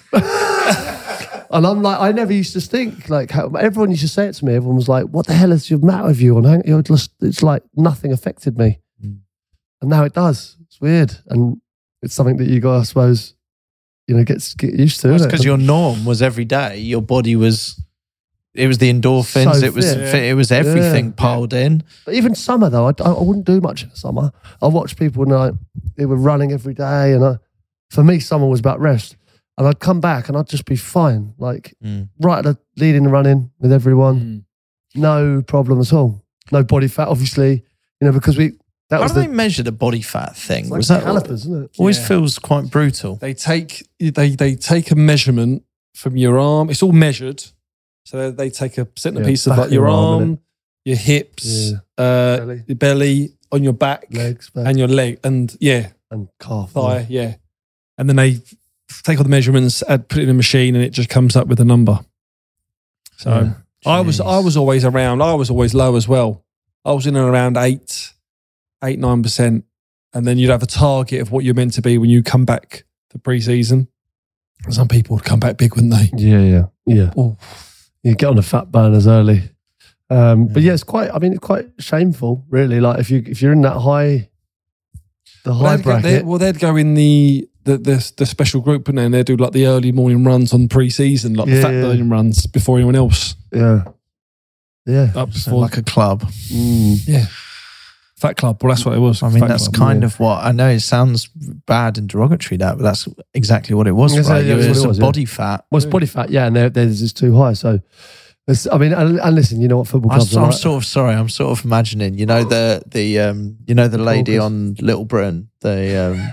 And I'm like, I never used to think, like, how, everyone used to say it to me. Everyone was like, what the hell is your matter with you? And you're just, it's like nothing affected me. Mm. And now it does. It's weird. And it's something that you got, I suppose, you know, get, get used to. That's because your norm was every day. Your body was, it was the endorphins. So it was, fit. fit, it was everything Yeah. piled in. But even summer though, I, I wouldn't do much in the summer. I watched people and like, they were running every day. And I, for me, summer was about rest. And I'd come back and I'd just be fine. Like Mm. right at the leading and running with everyone. Mm. No problem at all. No body fat, obviously. You know, because we, that How was do the, they measure the body fat thing? it's like Was that calipers, isn't it? always Yeah. feels quite brutal? They take they they take a measurement from your arm. It's all measured. So they take a centerpiece Yeah, of back like of your your arm, arm, your hips, Yeah. uh, Belly. your belly, on your back, Legs, back, and your leg, and yeah, and calf. thigh, yeah. And then they take all the measurements, add, put it in a machine, and it just comes up with a number. So Yeah. I was I was always around. I was always low as well. I was in and around eight, eight nine percent, and then you'd have a target of what you're meant to be when you come back for pre-season. Some people would come back big, wouldn't they? Yeah, yeah, yeah. Oh, You get on the fat burners early. Um, But yeah, it's quite, I mean, it's quite shameful, really. Like if, you, if you're in that high, the high well, they'd go, bracket. they'd- well, they'd go in the the, the the special group, and then they'd do like the early morning runs on pre-season, like the Yeah, fat yeah. burning runs before anyone else. Yeah. Yeah. Up So before, like a club. Mm. yeah, Fat Club. Well, that's what it was. I mean, Fat that's Club. kind yeah. of what I know. It sounds bad and derogatory, that, but that's exactly what it was. Yes, Right? yeah, It that's what was it a was, yeah. body fat. Well, it's body fat, yeah, and they're, they're just too high. So, it's, I mean, and, and listen, you know what football I'm, clubs so- are I'm like. sort of sorry. I'm sort of imagining, you know, the the um, you know, the lady Caucus. on Little Britain, the um,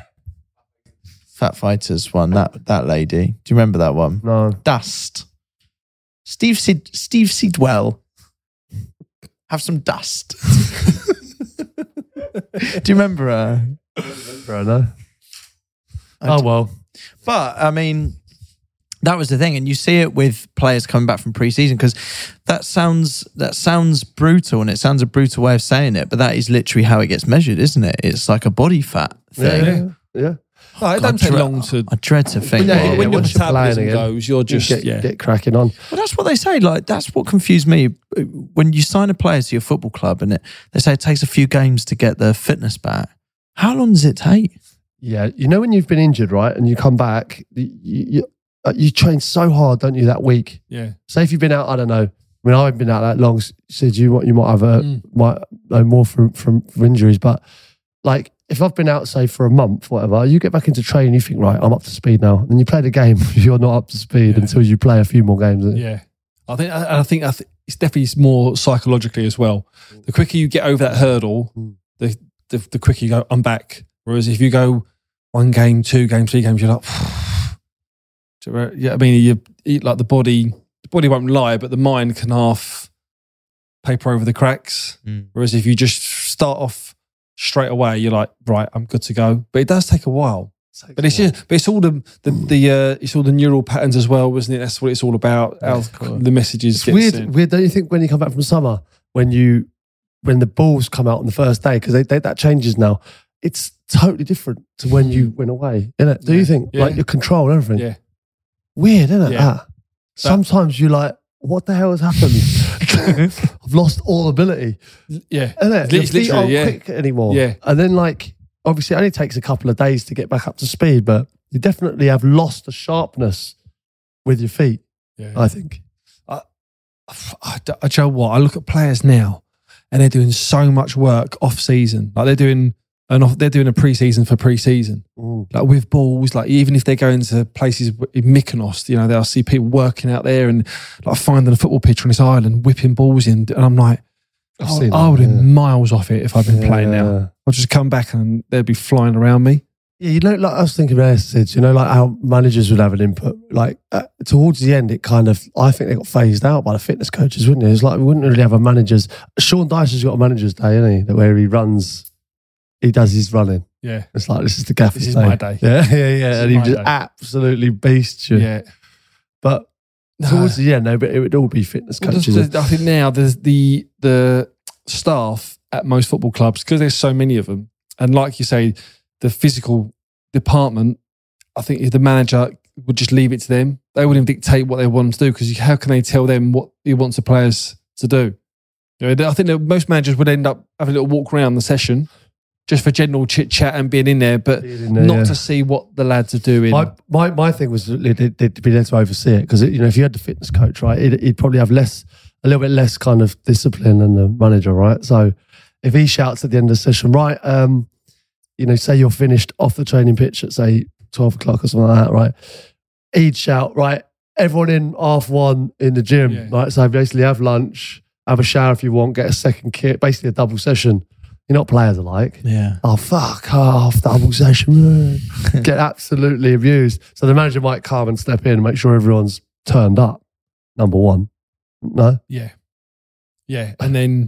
Fat Fighters one. That that lady. Do you remember that one? No. Dust. Steve Sid, Steve Sidwell. Have some dust. Do you remember her? I know. I Oh, d- well. But I mean, that was the thing, and you see it with players coming back from pre-season, because that sounds that sounds brutal, and it sounds a brutal way of saying it, but that is literally how it gets measured, isn't it? It's like a body fat Yeah, thing. yeah. yeah. No, it I doesn't take dread- long to. I dread to think. Yeah, what- yeah, when your once you're metabolism playing again, goes, you're just get, yeah. get cracking on. Well, that's what they say. Like, that's what confused me. When you sign a player to your football club, and it, they say it takes a few games to get their fitness back. How long does it take? Yeah, you know when you've been injured, right, and you come back, you, you, uh, you train so hard, don't you, that week? yeah. Say if you've been out, I don't know. I mean, I haven't been out that long. Said you you might have a Mm. might know more from, from from injuries, but like if I've been out, say for a month, whatever, you get back into training, you think, right, I'm up to speed now. Then you play the game, you're not up to speed Yeah. until you play a few more games. Yeah, I think I, I think I think it's definitely more psychologically as well. The quicker you get over that hurdle, Mm. the, the the quicker you go, I'm back. Whereas if you go one game, two games, three games, you're like, Do you know, yeah. I mean, you, you like the body. The body won't lie, but the mind can half paper over the cracks. Mm. Whereas if you just start off straight away, you're like, right, I'm good to go. But it does take a while. But it's just, but it's all the the, the uh, it's all the neural patterns as well, isn't it? That's what it's all about. How the messages It's get weird, sent. weird, don't you think, when you come back from summer, when you when the balls come out on the first day, because they, they, that changes now. It's totally different to when you went away, isn't it? Do you Yeah. think? Yeah. Like your control and everything. Yeah, Weird, isn't it? Yeah. That? Sometimes you're like, what the hell has happened? I've lost all ability. yeah, Isn't it? It's Your feet literally, aren't yeah. quick anymore. Yeah. And then like, obviously it only takes a couple of days to get back up to speed, but you definitely have lost the sharpness with your feet, yeah. I think. I, I, I, Joe, what I look at players now, and they're doing so much work off season. Like they're doing an off, they're doing a pre-season for pre-season. Mm. Like with balls, like even if they're going to places in Mykonos, you know, they'll see people working out there and like finding a football pitch on this island, whipping balls in, and I'm like, I've oh, seen I would that, have yeah. miles off it if I'd been playing now. Yeah. I'll just come back and they'd be flying around me. Yeah, you know, like I was thinking about Sid, you know, like how managers would have an input. Like uh, towards the end, it kind of, I think they got phased out by the fitness coaches, wouldn't it? It's like we wouldn't really have a manager's. Sean Dyche's got a manager's day, hasn't he? That where he runs, he does his running. Yeah, It's like, this is the gaffer's This is day. my day. Yeah, yeah, yeah. This And is he my just day. absolutely beasts you. yeah. But Towards the end, no, but it would all be fitness Well, coaches. just- I think now there's the the staff at most football clubs, because there's so many of them, and like you say, the physical department, I think if the manager would just leave it to them, they wouldn't dictate what they want them to do, because how can they tell them what he wants the players to do? You know, I think that most managers would end up having a little walk around the session just for general chit chat and being in there, but Being in there, not yeah. to see what the lads are doing. My, my my thing was that they'd, they'd be there to oversee it, because you know if you had the fitness coach, right, he'd, he'd probably have less, a little bit less kind of discipline than the manager, right? So if he shouts at the end of the session, right, um, you know, say you're finished off the training pitch at say twelve o'clock or something like that, right? He'd shout, right, everyone in half one in the gym, Yeah. right? So basically have lunch, have a shower if you want, get a second kit, basically a double session. You're not players alike. Yeah. Oh, fuck off, double session. Get absolutely abused. So the manager might come and step in and make sure everyone's turned up, number one. No? yeah, yeah, and then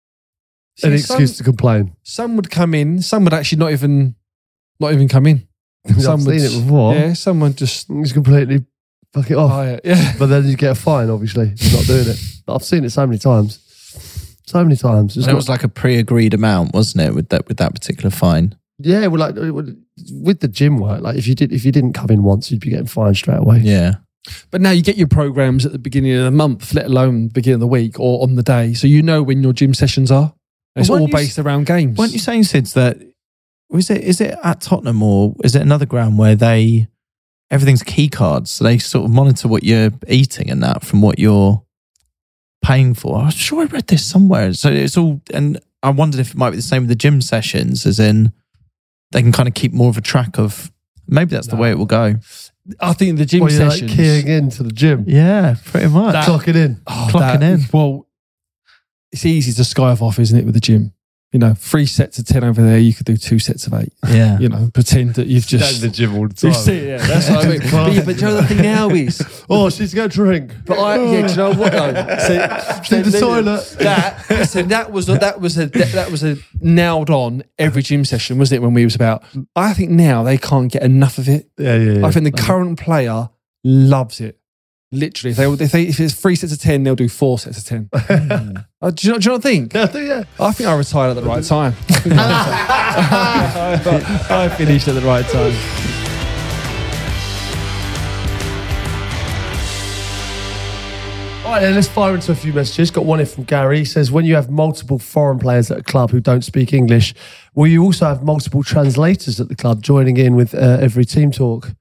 Any See, some- excuse to complain. Some would come in, some would actually not even not even come in. I've Some would, seen it before. Yeah, someone just Just completely fuck it off. oh, yeah, yeah. But then you get a fine, obviously, for not doing it. I've seen it so many times. So many times. It's And it not- was like a pre-agreed amount, wasn't it, with that with that particular fine? yeah, well, like it would- with the gym work, like if you did, if you didn't come in once, you'd be getting fined straight away. Yeah. But now you get your programs at the beginning of the month, let alone the beginning of the week or on the day, so you know when your gym sessions are. It's Well, all weren't you based around games. Weren't you saying, Sids, that was it? Is it at Tottenham or is it another ground where they everything's key cards? So they sort of monitor what you're eating and that from what you're paying for. I'm sure I read this somewhere. So it's all, and I wondered if it might be the same with the gym sessions, as in they can kind of keep more of a track of. Maybe that's the way it will go. I think the gym Well, you're like sessions. keying into the gym, Yeah, pretty much. That- clocking in. Oh, Clocking that- in. Well, it's easy to skive off, isn't it, with the gym? You know, three sets of ten over there, you could do two sets of eight. Yeah. You know, pretend that you've Stand just. in the gym all the You time. see, yeah, that's what I mean. But, yeah, but you know the thing now is, Oh, she's going to drink. but I, yeah, do you know what though? So, She's in the toilet. That, listen, that was a, that was a that was a nailed on every gym session, wasn't it? When we was about, I think now they can't get enough of it. Yeah, yeah, yeah. I think the current player loves it. Literally, if they, if they if it's three sets of ten, they'll do four sets of ten. Uh, do, you, do you not think? Yeah, I think, yeah. I think I retired at the right time. I finished at the right time. All right, then let's fire into a few messages. Got one here from Gary. He says, when you have multiple foreign players at a club who don't speak English, will you also have multiple translators at the club joining in with uh, every team talk?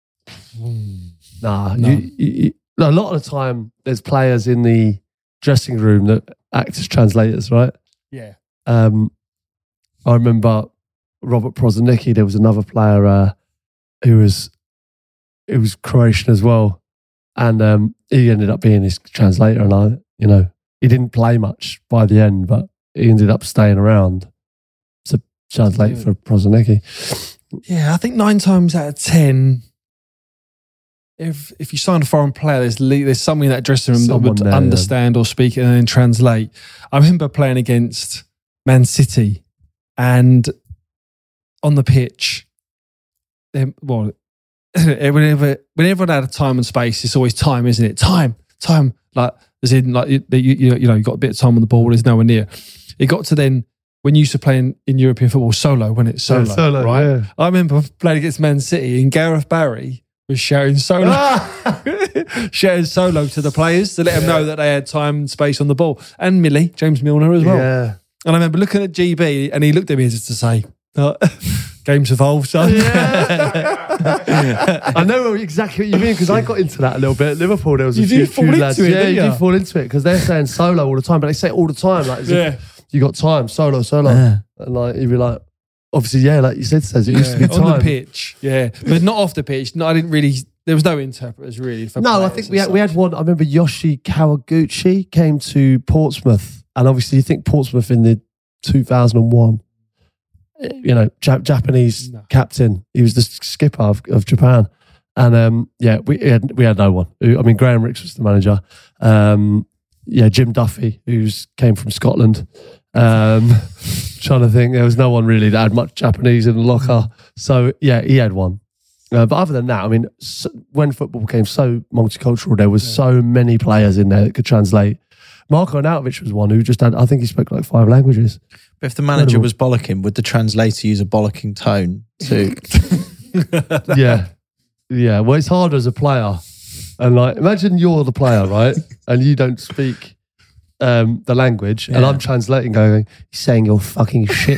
Nah. No. You, you, you, a lot of the time, there's players in the dressing room that act as translators, right? Yeah. Um, I remember Robert Prozanicki. There was another player uh, who was who was Croatian as well, and um, he ended up being his translator. And I, you know, he didn't play much by the end, but he ended up staying around to translate for Prozanicki. Yeah, I think nine times out of ten, if if you sign a foreign player, there's le- there's somebody in that dressing room Someone that would there, yeah. understand or speak it and then translate. I remember playing against Man City, and on the pitch, they, well, whenever whenever I had a time and space, it's always time, isn't it? Time, time. Like as in, like you, you, you know, you got a bit of time on the ball, there's nowhere near. It got to then when you used to play in, in European football solo, when it's solo, Yeah, solo, right? yeah. I remember playing against Man City and Gareth Barry was shouting solo, shouting solo to the players to let them know that they had time and space on the ball. And Millie, James Milner as well. Yeah. And I remember looking at G B and he looked at me just to say, oh, game's evolved, son. I know exactly what you mean, because I got into that a little bit at Liverpool. There was a You few, did fall few into lads. it, yeah, didn't you you? did fall into it, because they're saying solo all the time, but they say it all the time. Like, as if Yeah. you got time, solo, solo. Yeah. And like, you'd be like, obviously, yeah, like you said, says it used to be on time. the pitch, yeah. But not off the pitch. No, I didn't really, there was no interpreters really. For No, I players think and we had, we such. had one. I remember Yoshi Kawaguchi came to Portsmouth, and obviously, you think Portsmouth in the two thousand one, you know, Jap- Japanese No. captain. He was the skipper of, of Japan, and um, yeah, we had we had no one. I mean, Graham Ricks was the manager. Um, yeah, Jim Duffy, who's came from Scotland. Um, trying to think, there was no one really that had much Japanese in the locker. So yeah, he had one. Uh, but other than that, I mean, so, when football became so multicultural, there was yeah. so many players in there that could translate. Marko Arnautovic was one who just had, I think he spoke like five languages. But if the manager Incredible. was bollocking, would the translator use a bollocking tone too? yeah. Yeah. Well, it's hard as a player. And like, imagine you're the player, right? And you don't speak um, the language. Yeah. And I'm translating going, he's saying you're fucking shit.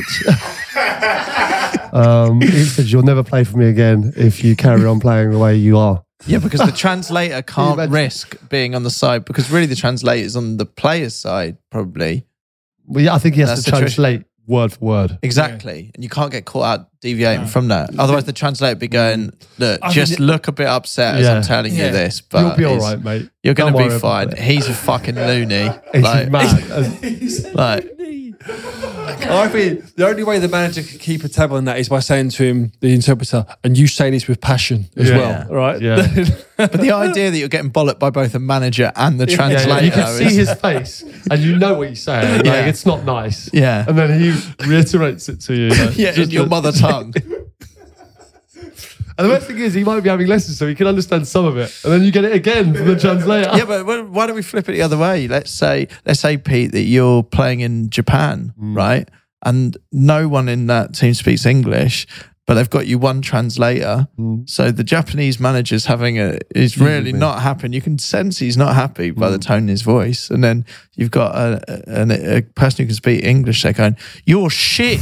um, he said, you'll never play for me again if you carry on playing the way you are. Yeah, because the translator can't risk being on the side, because really the translator's on the player's side, probably. Well, yeah, I think he has That's to translate word for word. Exactly. Yeah. And you can't get caught out deviating no. from that. Otherwise, the translator would be going, look, I just look a bit upset as yeah. I'm telling yeah. you this. But you'll be all right, mate. You're going to be fine. He's a fucking loony. He's like, mad. He's like, I think the only way the manager can keep a tab on that is by saying to him, the interpreter, and you say this with passion as yeah. well, right? Yeah. But the idea that you're getting bollocked by both the manager and the translator, yeah, yeah. you can see his face, and you know what he's saying. Like, yeah. it's not nice. Yeah, and then he reiterates it to you. Like, yeah, in your mother tongue. And the best thing is, he might be having lessons so he can understand some of it, and then you get it again from the translator. Yeah, but why don't we flip it the other way? Let's say, let's say, Pete, that you're playing in Japan, mm. right? And no one in that team speaks English, but they've got you one translator. Mm. So the Japanese manager's having a is really mm. not happy. You can sense he's not happy by mm. the tone in his voice. And then you've got a, a, a person who can speak English. They're going, "You're shit."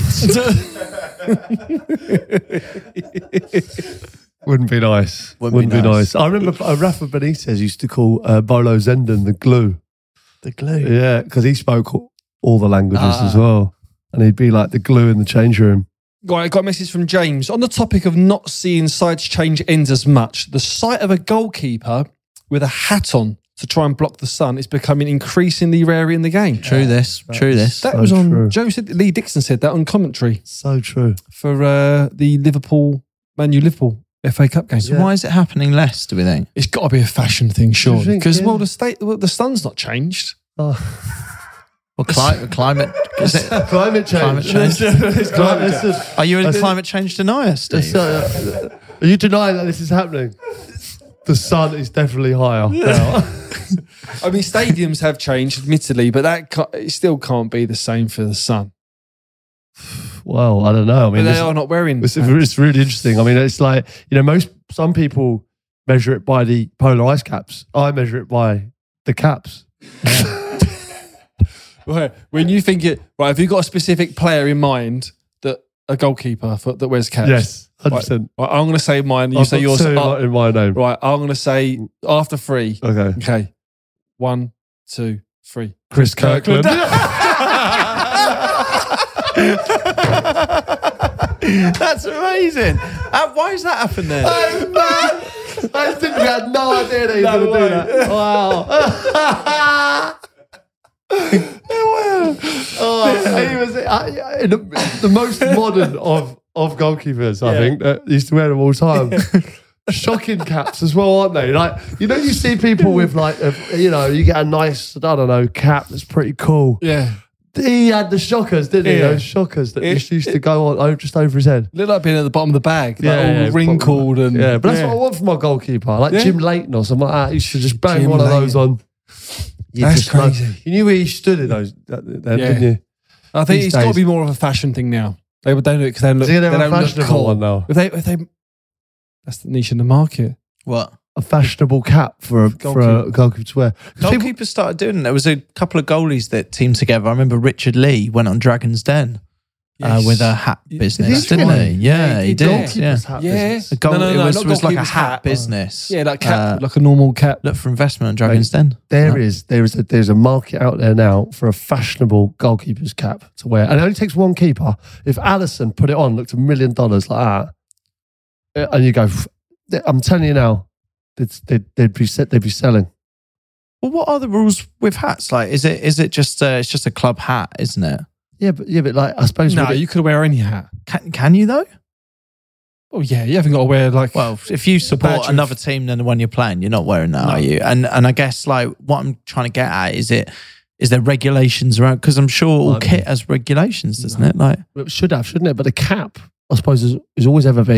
Wouldn't be nice. Wouldn't, Wouldn't be, be nice. nice. I remember uh, Rafa Benitez used to call uh, Bolo Zenden the glue. The glue? Yeah, because he spoke all, all the languages ah. as well. And he'd be like the glue in the change room. Right, I got a message from James. On the topic of not seeing sides change ends as much, the sight of a goalkeeper with a hat on to try and block the sun is becoming increasingly rare in the game. True yeah, this, true this. That so was on, true. Joe said, Lee Dixon said that on commentary. So true. For uh, the Liverpool, Man U Liverpool F A Cup game. So yeah. why is it happening less, do we think? It's got to be a fashion thing, sure. Because, yeah. well, the state, well, the sun's not changed. Oh. Well, climate, climate, is it? Climate change. Climate change. It's climate change. Are you a climate change denier, Steve? Uh, are you denying that this is happening? The sun is definitely higher now. I mean, stadiums have changed, admittedly, but that ca- it still can't be the same for the sun. Well, I don't know. I mean, but they this, are not wearing. It's, it's really interesting. I mean, it's like, you know, most some people measure it by the polar ice caps. I measure it by the caps. Yeah. Right. When you think it, right, have you got a specific player in mind that a goalkeeper for, that wears caps? Yes, one hundred percent. Right, right, I'm going to say mine. You I've say got yours. two uh, in my name. Right, I'm going to say after three. Okay. Okay. One, two, three. Chris, Chris Kirkland. That's amazing. Uh, why has that happened then? Oh, man. I didn't, we had no idea that he was no going to do that. Wow. Oh, he was uh, the, the most modern of, of goalkeepers, I yeah. think, that used to wear them all the time. Shocking caps as well, aren't they? Like, you know, you see people with like, a, you know, you get a nice, I don't know, cap that's pretty cool. Yeah. He had the shockers, didn't he? Yeah. Those shockers that it, just used to go on oh, just over his head. Looked like being at the bottom of the bag, like yeah, all yeah, wrinkled and yeah. But that's yeah. what I want from my goalkeeper, like yeah. Jim Leighton or something like that. He used to just bang Jim one Leighton. of those on. You that's crazy. Like, you knew where he stood in those, then, yeah. didn't you? I think These it's got to be more of a fashion thing now. They would don't do it because they don't look. They don't have a look fashionable cool. one now. If they, if they, that's the niche in the market. What? A fashionable cap for a goalkeeper. for a goalkeeper to wear. Goalkeepers people started doing it. There was a couple of goalies that teamed together. I remember Richard Lee went on Dragon's Den yes. uh, with a hat business, did didn't he? he? Yeah, he, he did. Goalkeeper's yeah. hat yeah. business. A goal, no, no, no, it was, was like a hat, hat business. Yeah, like cap, uh, like a normal cap. Look for investment on Dragon's right. Den. There no. is there is a, there's a market out there now for a fashionable goalkeeper's cap to wear, and it only takes one keeper. If Alisson put it on, looked a million dollars like that, and you go, I'm telling you now. They'd, they'd be they'd be selling. Well, what are the rules with hats? Like, is it is it just uh, it's just a club hat, isn't it? Yeah, but yeah, but like I suppose no, it, you could wear any hat. Can can you though? Oh yeah, you haven't got to wear like. Well, if you support another of... team than the one you're playing, you're not wearing that, no. are you? And and I guess like what I'm trying to get at is it is there regulations around? Because I'm sure all well, kit has regulations, doesn't no. it? Like it should have, shouldn't it? But the cap, I suppose, has, has always ever been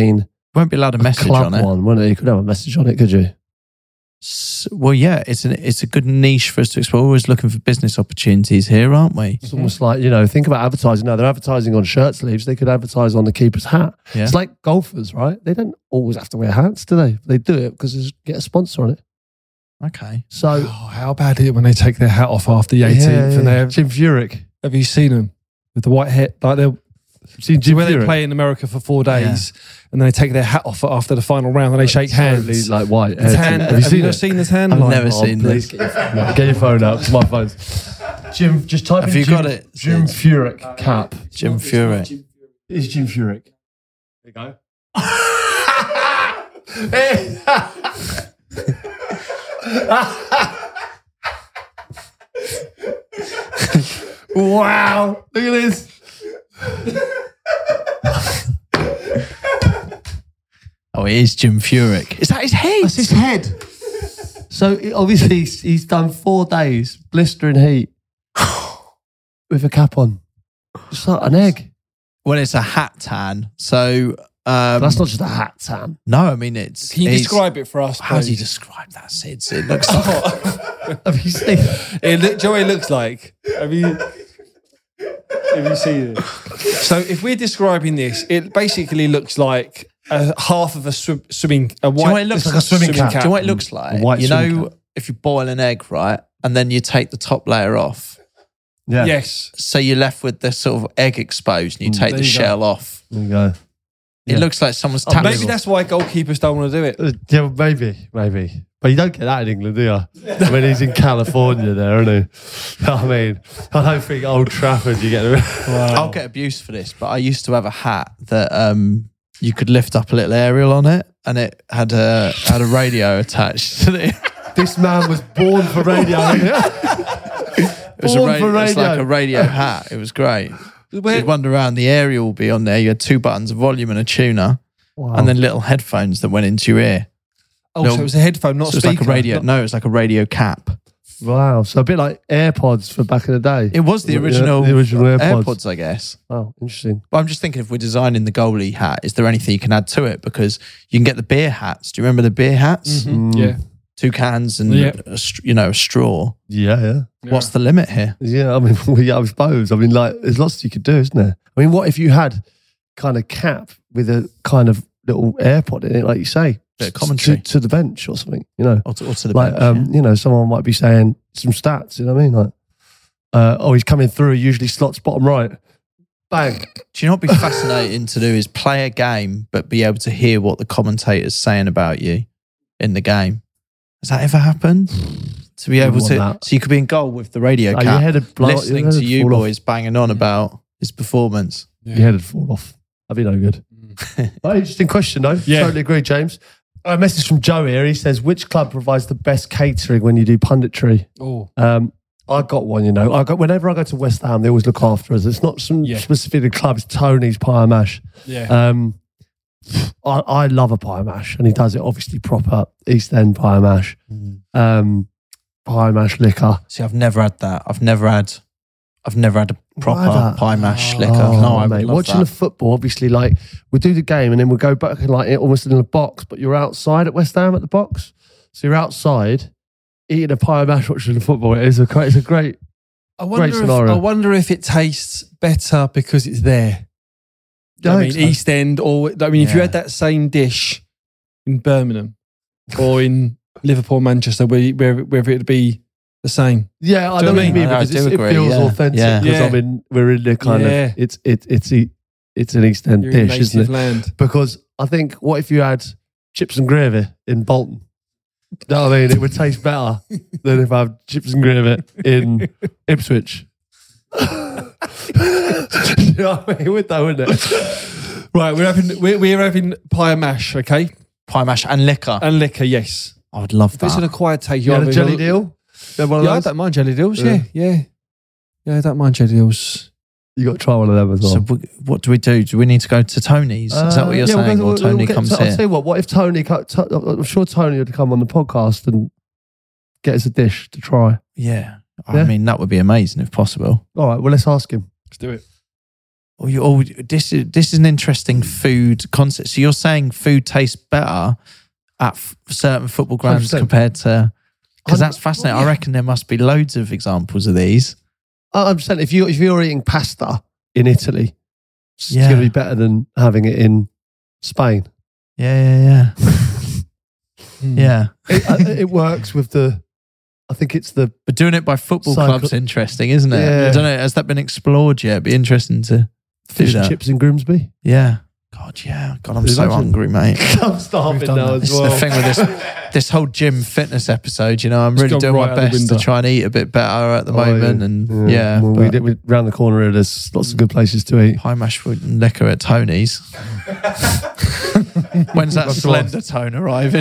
won't be allowed a message club on it. one, wouldn't it? You could have a message on it, could you? S- Well, yeah, it's an it's a good niche for us to explore. We're always looking for business opportunities here, aren't we? It's almost like, you know, think about advertising. Now, they're advertising on shirt sleeves. They could advertise on the keeper's hat. Yeah. It's like golfers, right? They don't always have to wear hats, do they? They do it because they get a sponsor on it. Okay. So, Oh, how bad is it when they take their hat off after the eighteenth? yeah, yeah. And they have, Jim Furyk. have you seen them with the white hat? Like they're Seen Jim where they Furyk? play in America for four days, and then they take their hat off after the final round, and they shake hands. Totally, like white. The head. tan, have you seen not it? seen the tan I've line? never Oh, seen please this. Get your, phone out. Get your phone out because my phone's. Jim, just type Have in you Jim, got it? Jim Furyk cap. Jim Furyk. Is Jim Furyk. There you go. Wow. Look at this. Oh, it is Jim Furyk. Is that his head? That's his head. So it- obviously he's, he's done four days blistering heat with a cap on. Just like an egg. Well, it's a hat tan. So, But um, that's not just a hat, Sam. no, I mean, it's. Can you it's- describe it for us? How do you please? describe that, Sid? It looks like. Have you seen it? It look, Joey looks like. Have you? Have you seen it? So if we're describing this, it basically looks like a half of a swim, swimming. A white, Do you know what it looks like a swimming cap. Do you know what it looks like? A white you swimming know, cap. if you boil an egg, right, and then you take the top layer off, Yeah. Yes. so you're left with the sort of egg exposed, and you Mm, take there the you go. shell off. There you go. It Yeah. looks like someone's Oh, tapped. Maybe that's why goalkeepers don't want to do it. Uh, yeah, well, maybe, maybe. But you don't get that in England, do you? I mean, he's in California there, isn't he? I mean, I don't think Old Trafford you get the... I'll get abuse for this, but I used to have a hat that um, you could lift up a little aerial on it, and it had a had a radio attached to it. This man was born for radio. It was, a Born ra- for it was like radio. a radio hat. It was great. Where- You'd wander around, the aerial would be on there. You had two buttons, a volume and a tuner, Wow. and then little headphones that went into your ear. Oh, No. so it was a headphone, not So it was speaker. like a radio. Not- No, it was like a radio cap. Wow, so a bit like AirPods for back in the day. It was the Yeah, original, the original AirPods. AirPods, I guess. Wow, interesting. But I'm just thinking, if we're designing the goalie hat, is there anything you can add to it? Because you can get the beer hats. Do you remember the beer hats? Mhm. Yeah. Two cans and Yeah. a, str- you know a straw. Yeah, yeah. What's the limit here? Yeah, I mean, well, yeah, I suppose. I mean, like, there's lots you could do, isn't there? I mean, what if you had kind of cap with a kind of little AirPod in it, like you say, Bit of commentary. to, to the bench or something, you know? Or to, or to the Like, bench, um, yeah. you know, someone might be saying some stats, you know what I mean? Like, uh, oh, he's coming through, usually slots bottom right. Bang. Do you know what would be fascinating to do is play a game, but be able to hear what the commentator's saying about you in the game. Has that ever happened? To be able Wouldn't to, want that. so you could be in goal with the radio Oh, your cap, head would blow- listening your head to would you fall off. boys banging on about his performance. Your head would fall off. That'd be no good. Oh, interesting question, though. Yeah. Totally agree, James. A message from Joe here. He says, which club provides the best catering when you do punditry? Oh, Um, I got one, you know. I got whenever I go to West Ham, they always look after us. It's not some Yeah. specific club. It's Tony's Pie and Mash. yeah. Um, I, I love a pie and mash, and he does it obviously proper East End pie and mash. Um, pie and mash liquor. See, I've never had that. I've never had, I've never had a proper that? pie mash liquor. Oh, No, I would mate, love watching that. the football, obviously, like we do the game, and then we go back and like almost in the box, but you're outside at West Ham at the box, so you're outside eating a pie and mash watching the football. It is a great, it's a great. I wonder, if, scenario. I wonder if it tastes better because it's there. Yeah, I I mean, think so. East End, or I mean, if you Yeah. had that same dish in Birmingham or in Liverpool, Manchester, where, where, whether it'd be the same. Yeah, I Do know you what know you what I mean mean? I because do it's, it agree, feels yeah. authentic. Yeah. Because Yeah. I mean, we're in the kind Yeah. of it's it it's e- it's an East End You're in dish, isn't native it? land. Because I think what if you had chips and gravy in Bolton? You know what I mean? It would taste better than if I have chips and gravy in Ipswich. You know what I mean? It would though, wouldn't it? Right, we're having we're, we're having pie and mash, okay, Pie mash and liquor. and liquor. Yes, I would love if it's an that. acquired taste. You had a either- jelly deal? You had one of Yeah, I those? don't mind jelly deals. Yeah. Yeah, yeah, yeah. I don't mind jelly deals. You got to try one of them as well. So w- what do we do? Do we need to go to Tony's? Is that what you're Uh, yeah, we'll saying? go- or we'll- Tony we'll get comes to- I'll here? tell you what, what if Tony, co- to- I'm sure Tony would come on the podcast and get us a dish to try. Yeah. Yeah? I mean, that would be amazing if possible. All right, well, let's ask him. Let's do it. Oh, you, oh, this is this is an interesting food concept. So you're saying food tastes better at f- certain football grounds one hundred percent. compared to, because that's Um, fascinating. well, yeah. I reckon there must be loads of examples of these. I'm saying if you if you're eating pasta in Italy, it's Yeah. going to be better than having it in Spain. Yeah, yeah, yeah, yeah. It, uh, it works with the. I think it's the. But doing it by football Cycle- clubs interesting, isn't it? Yeah. I don't know. Has that been explored yet? It'd be interesting to do Fish and that. chips in Grimsby. Yeah. God, yeah. God, I'm Imagine. so hungry, mate. I'm starving done now that. as This well. is the thing with this this whole gym fitness episode. You know, I'm Just really go doing right my out the best to window. try and eat a bit better at the Oh, moment. yeah. And yeah, Well, we but did, we, round the corner here, there's lots of good places to eat. pie mash food and liquor at Tony's. When's that That's slender tone arriving?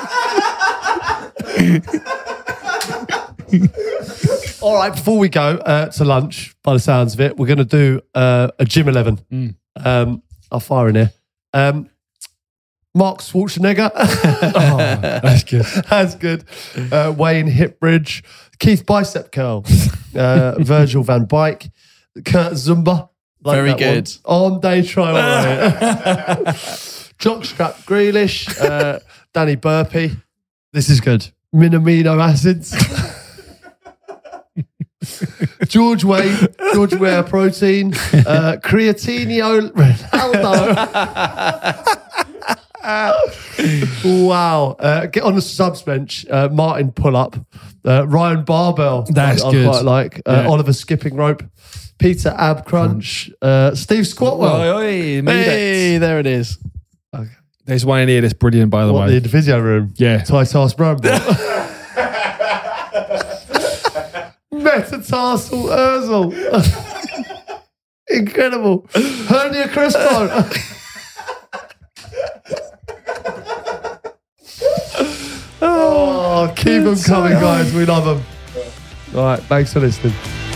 All right, before we go uh, to lunch, by the sounds of it, we're going to do uh, a Gym eleven. Mm. Um, I'll fire in here. Um, Mark Schwarzenegger. Oh, that's good. That's good. Uh, Wayne Hipbridge. Keith Bicep Curl. Uh, Virgil van Dijk. Kurt Zumba. Like Very that good. One. On day trial. Jockstrap Grealish. Uh, Danny Burpee. This is good. Minamino acids. George Wayne, George Ware protein, uh, creatinio Ronaldo. Wow. Uh, get on the subs bench. Uh, Martin pull up. Uh, Ryan Barbell. That's I, I good. quite like. Uh, Yeah. Oliver skipping rope. Peter Ab Crunch. Uh, Steve Squatwell. Oi, oi, made it. Hey, there it is. There's one in here that's brilliant, by the What, way. the physio room. Yeah. Titus Bramble. Metatarsal Urzel. Incredible. Hernia Crespo. Oh, keep them coming, guys. We love them. All right, thanks for listening.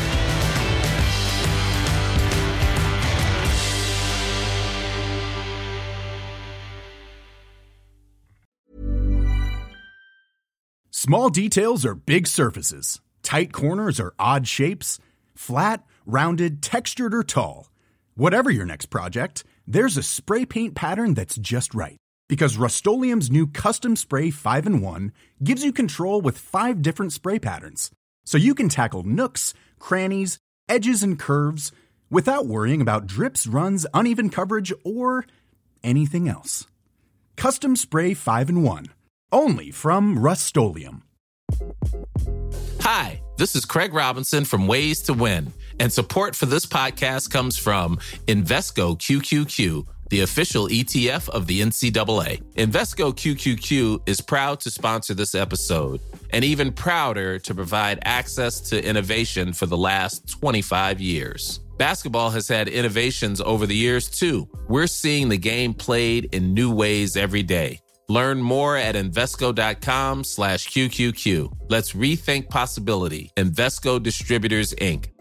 Small details are big surfaces. Tight corners are odd shapes. Flat, rounded, textured, or tall. Whatever your next project, there's a spray paint pattern that's just right. Because Rust-Oleum's new Custom Spray five in one gives you control with five different spray patterns. So you can tackle nooks, crannies, edges, and curves without worrying about drips, runs, uneven coverage, or anything else. Custom Spray five in one. Only from Rust-Oleum. Hi, this is Craig Robinson from Ways to Win, and support for this podcast comes from Invesco Q Q Q, the official E T F of the N C double A. Invesco Q Q Q is proud to sponsor this episode, and even prouder to provide access to innovation for the last twenty-five years. Basketball has had innovations over the years, too. We're seeing the game played in new ways every day. Learn more at Invesco.com slash QQQ. Let's rethink possibility. Invesco Distributors, Incorporated.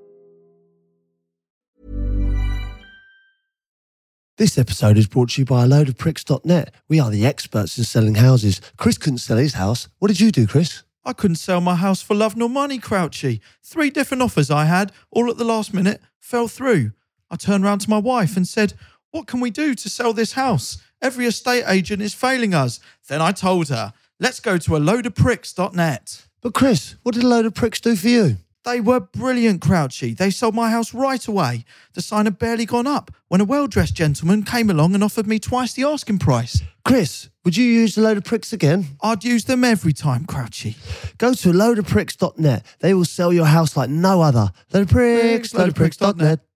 This episode is brought to you by a load of pricks dot net. We are the experts in selling houses. Chris couldn't sell his house. What did you do, Chris? I couldn't sell my house for love nor money, Crouchy. Three different offers I had, all at the last minute, fell through. I turned round to my wife and said, what can we do to sell this house? Every estate agent is failing us. Then I told her, let's go to a load of pricks dot net. But Chris, what did a load of pricks do for you? They were brilliant, Crouchy. They sold my house right away. The sign had barely gone up when a well-dressed gentleman came along and offered me twice the asking price. Chris, would you use a load of pricks again? I'd use them every time, Crouchy. Go to a load of pricks dot net. They will sell your house like no other. Load of pricks, load of pricks dot net.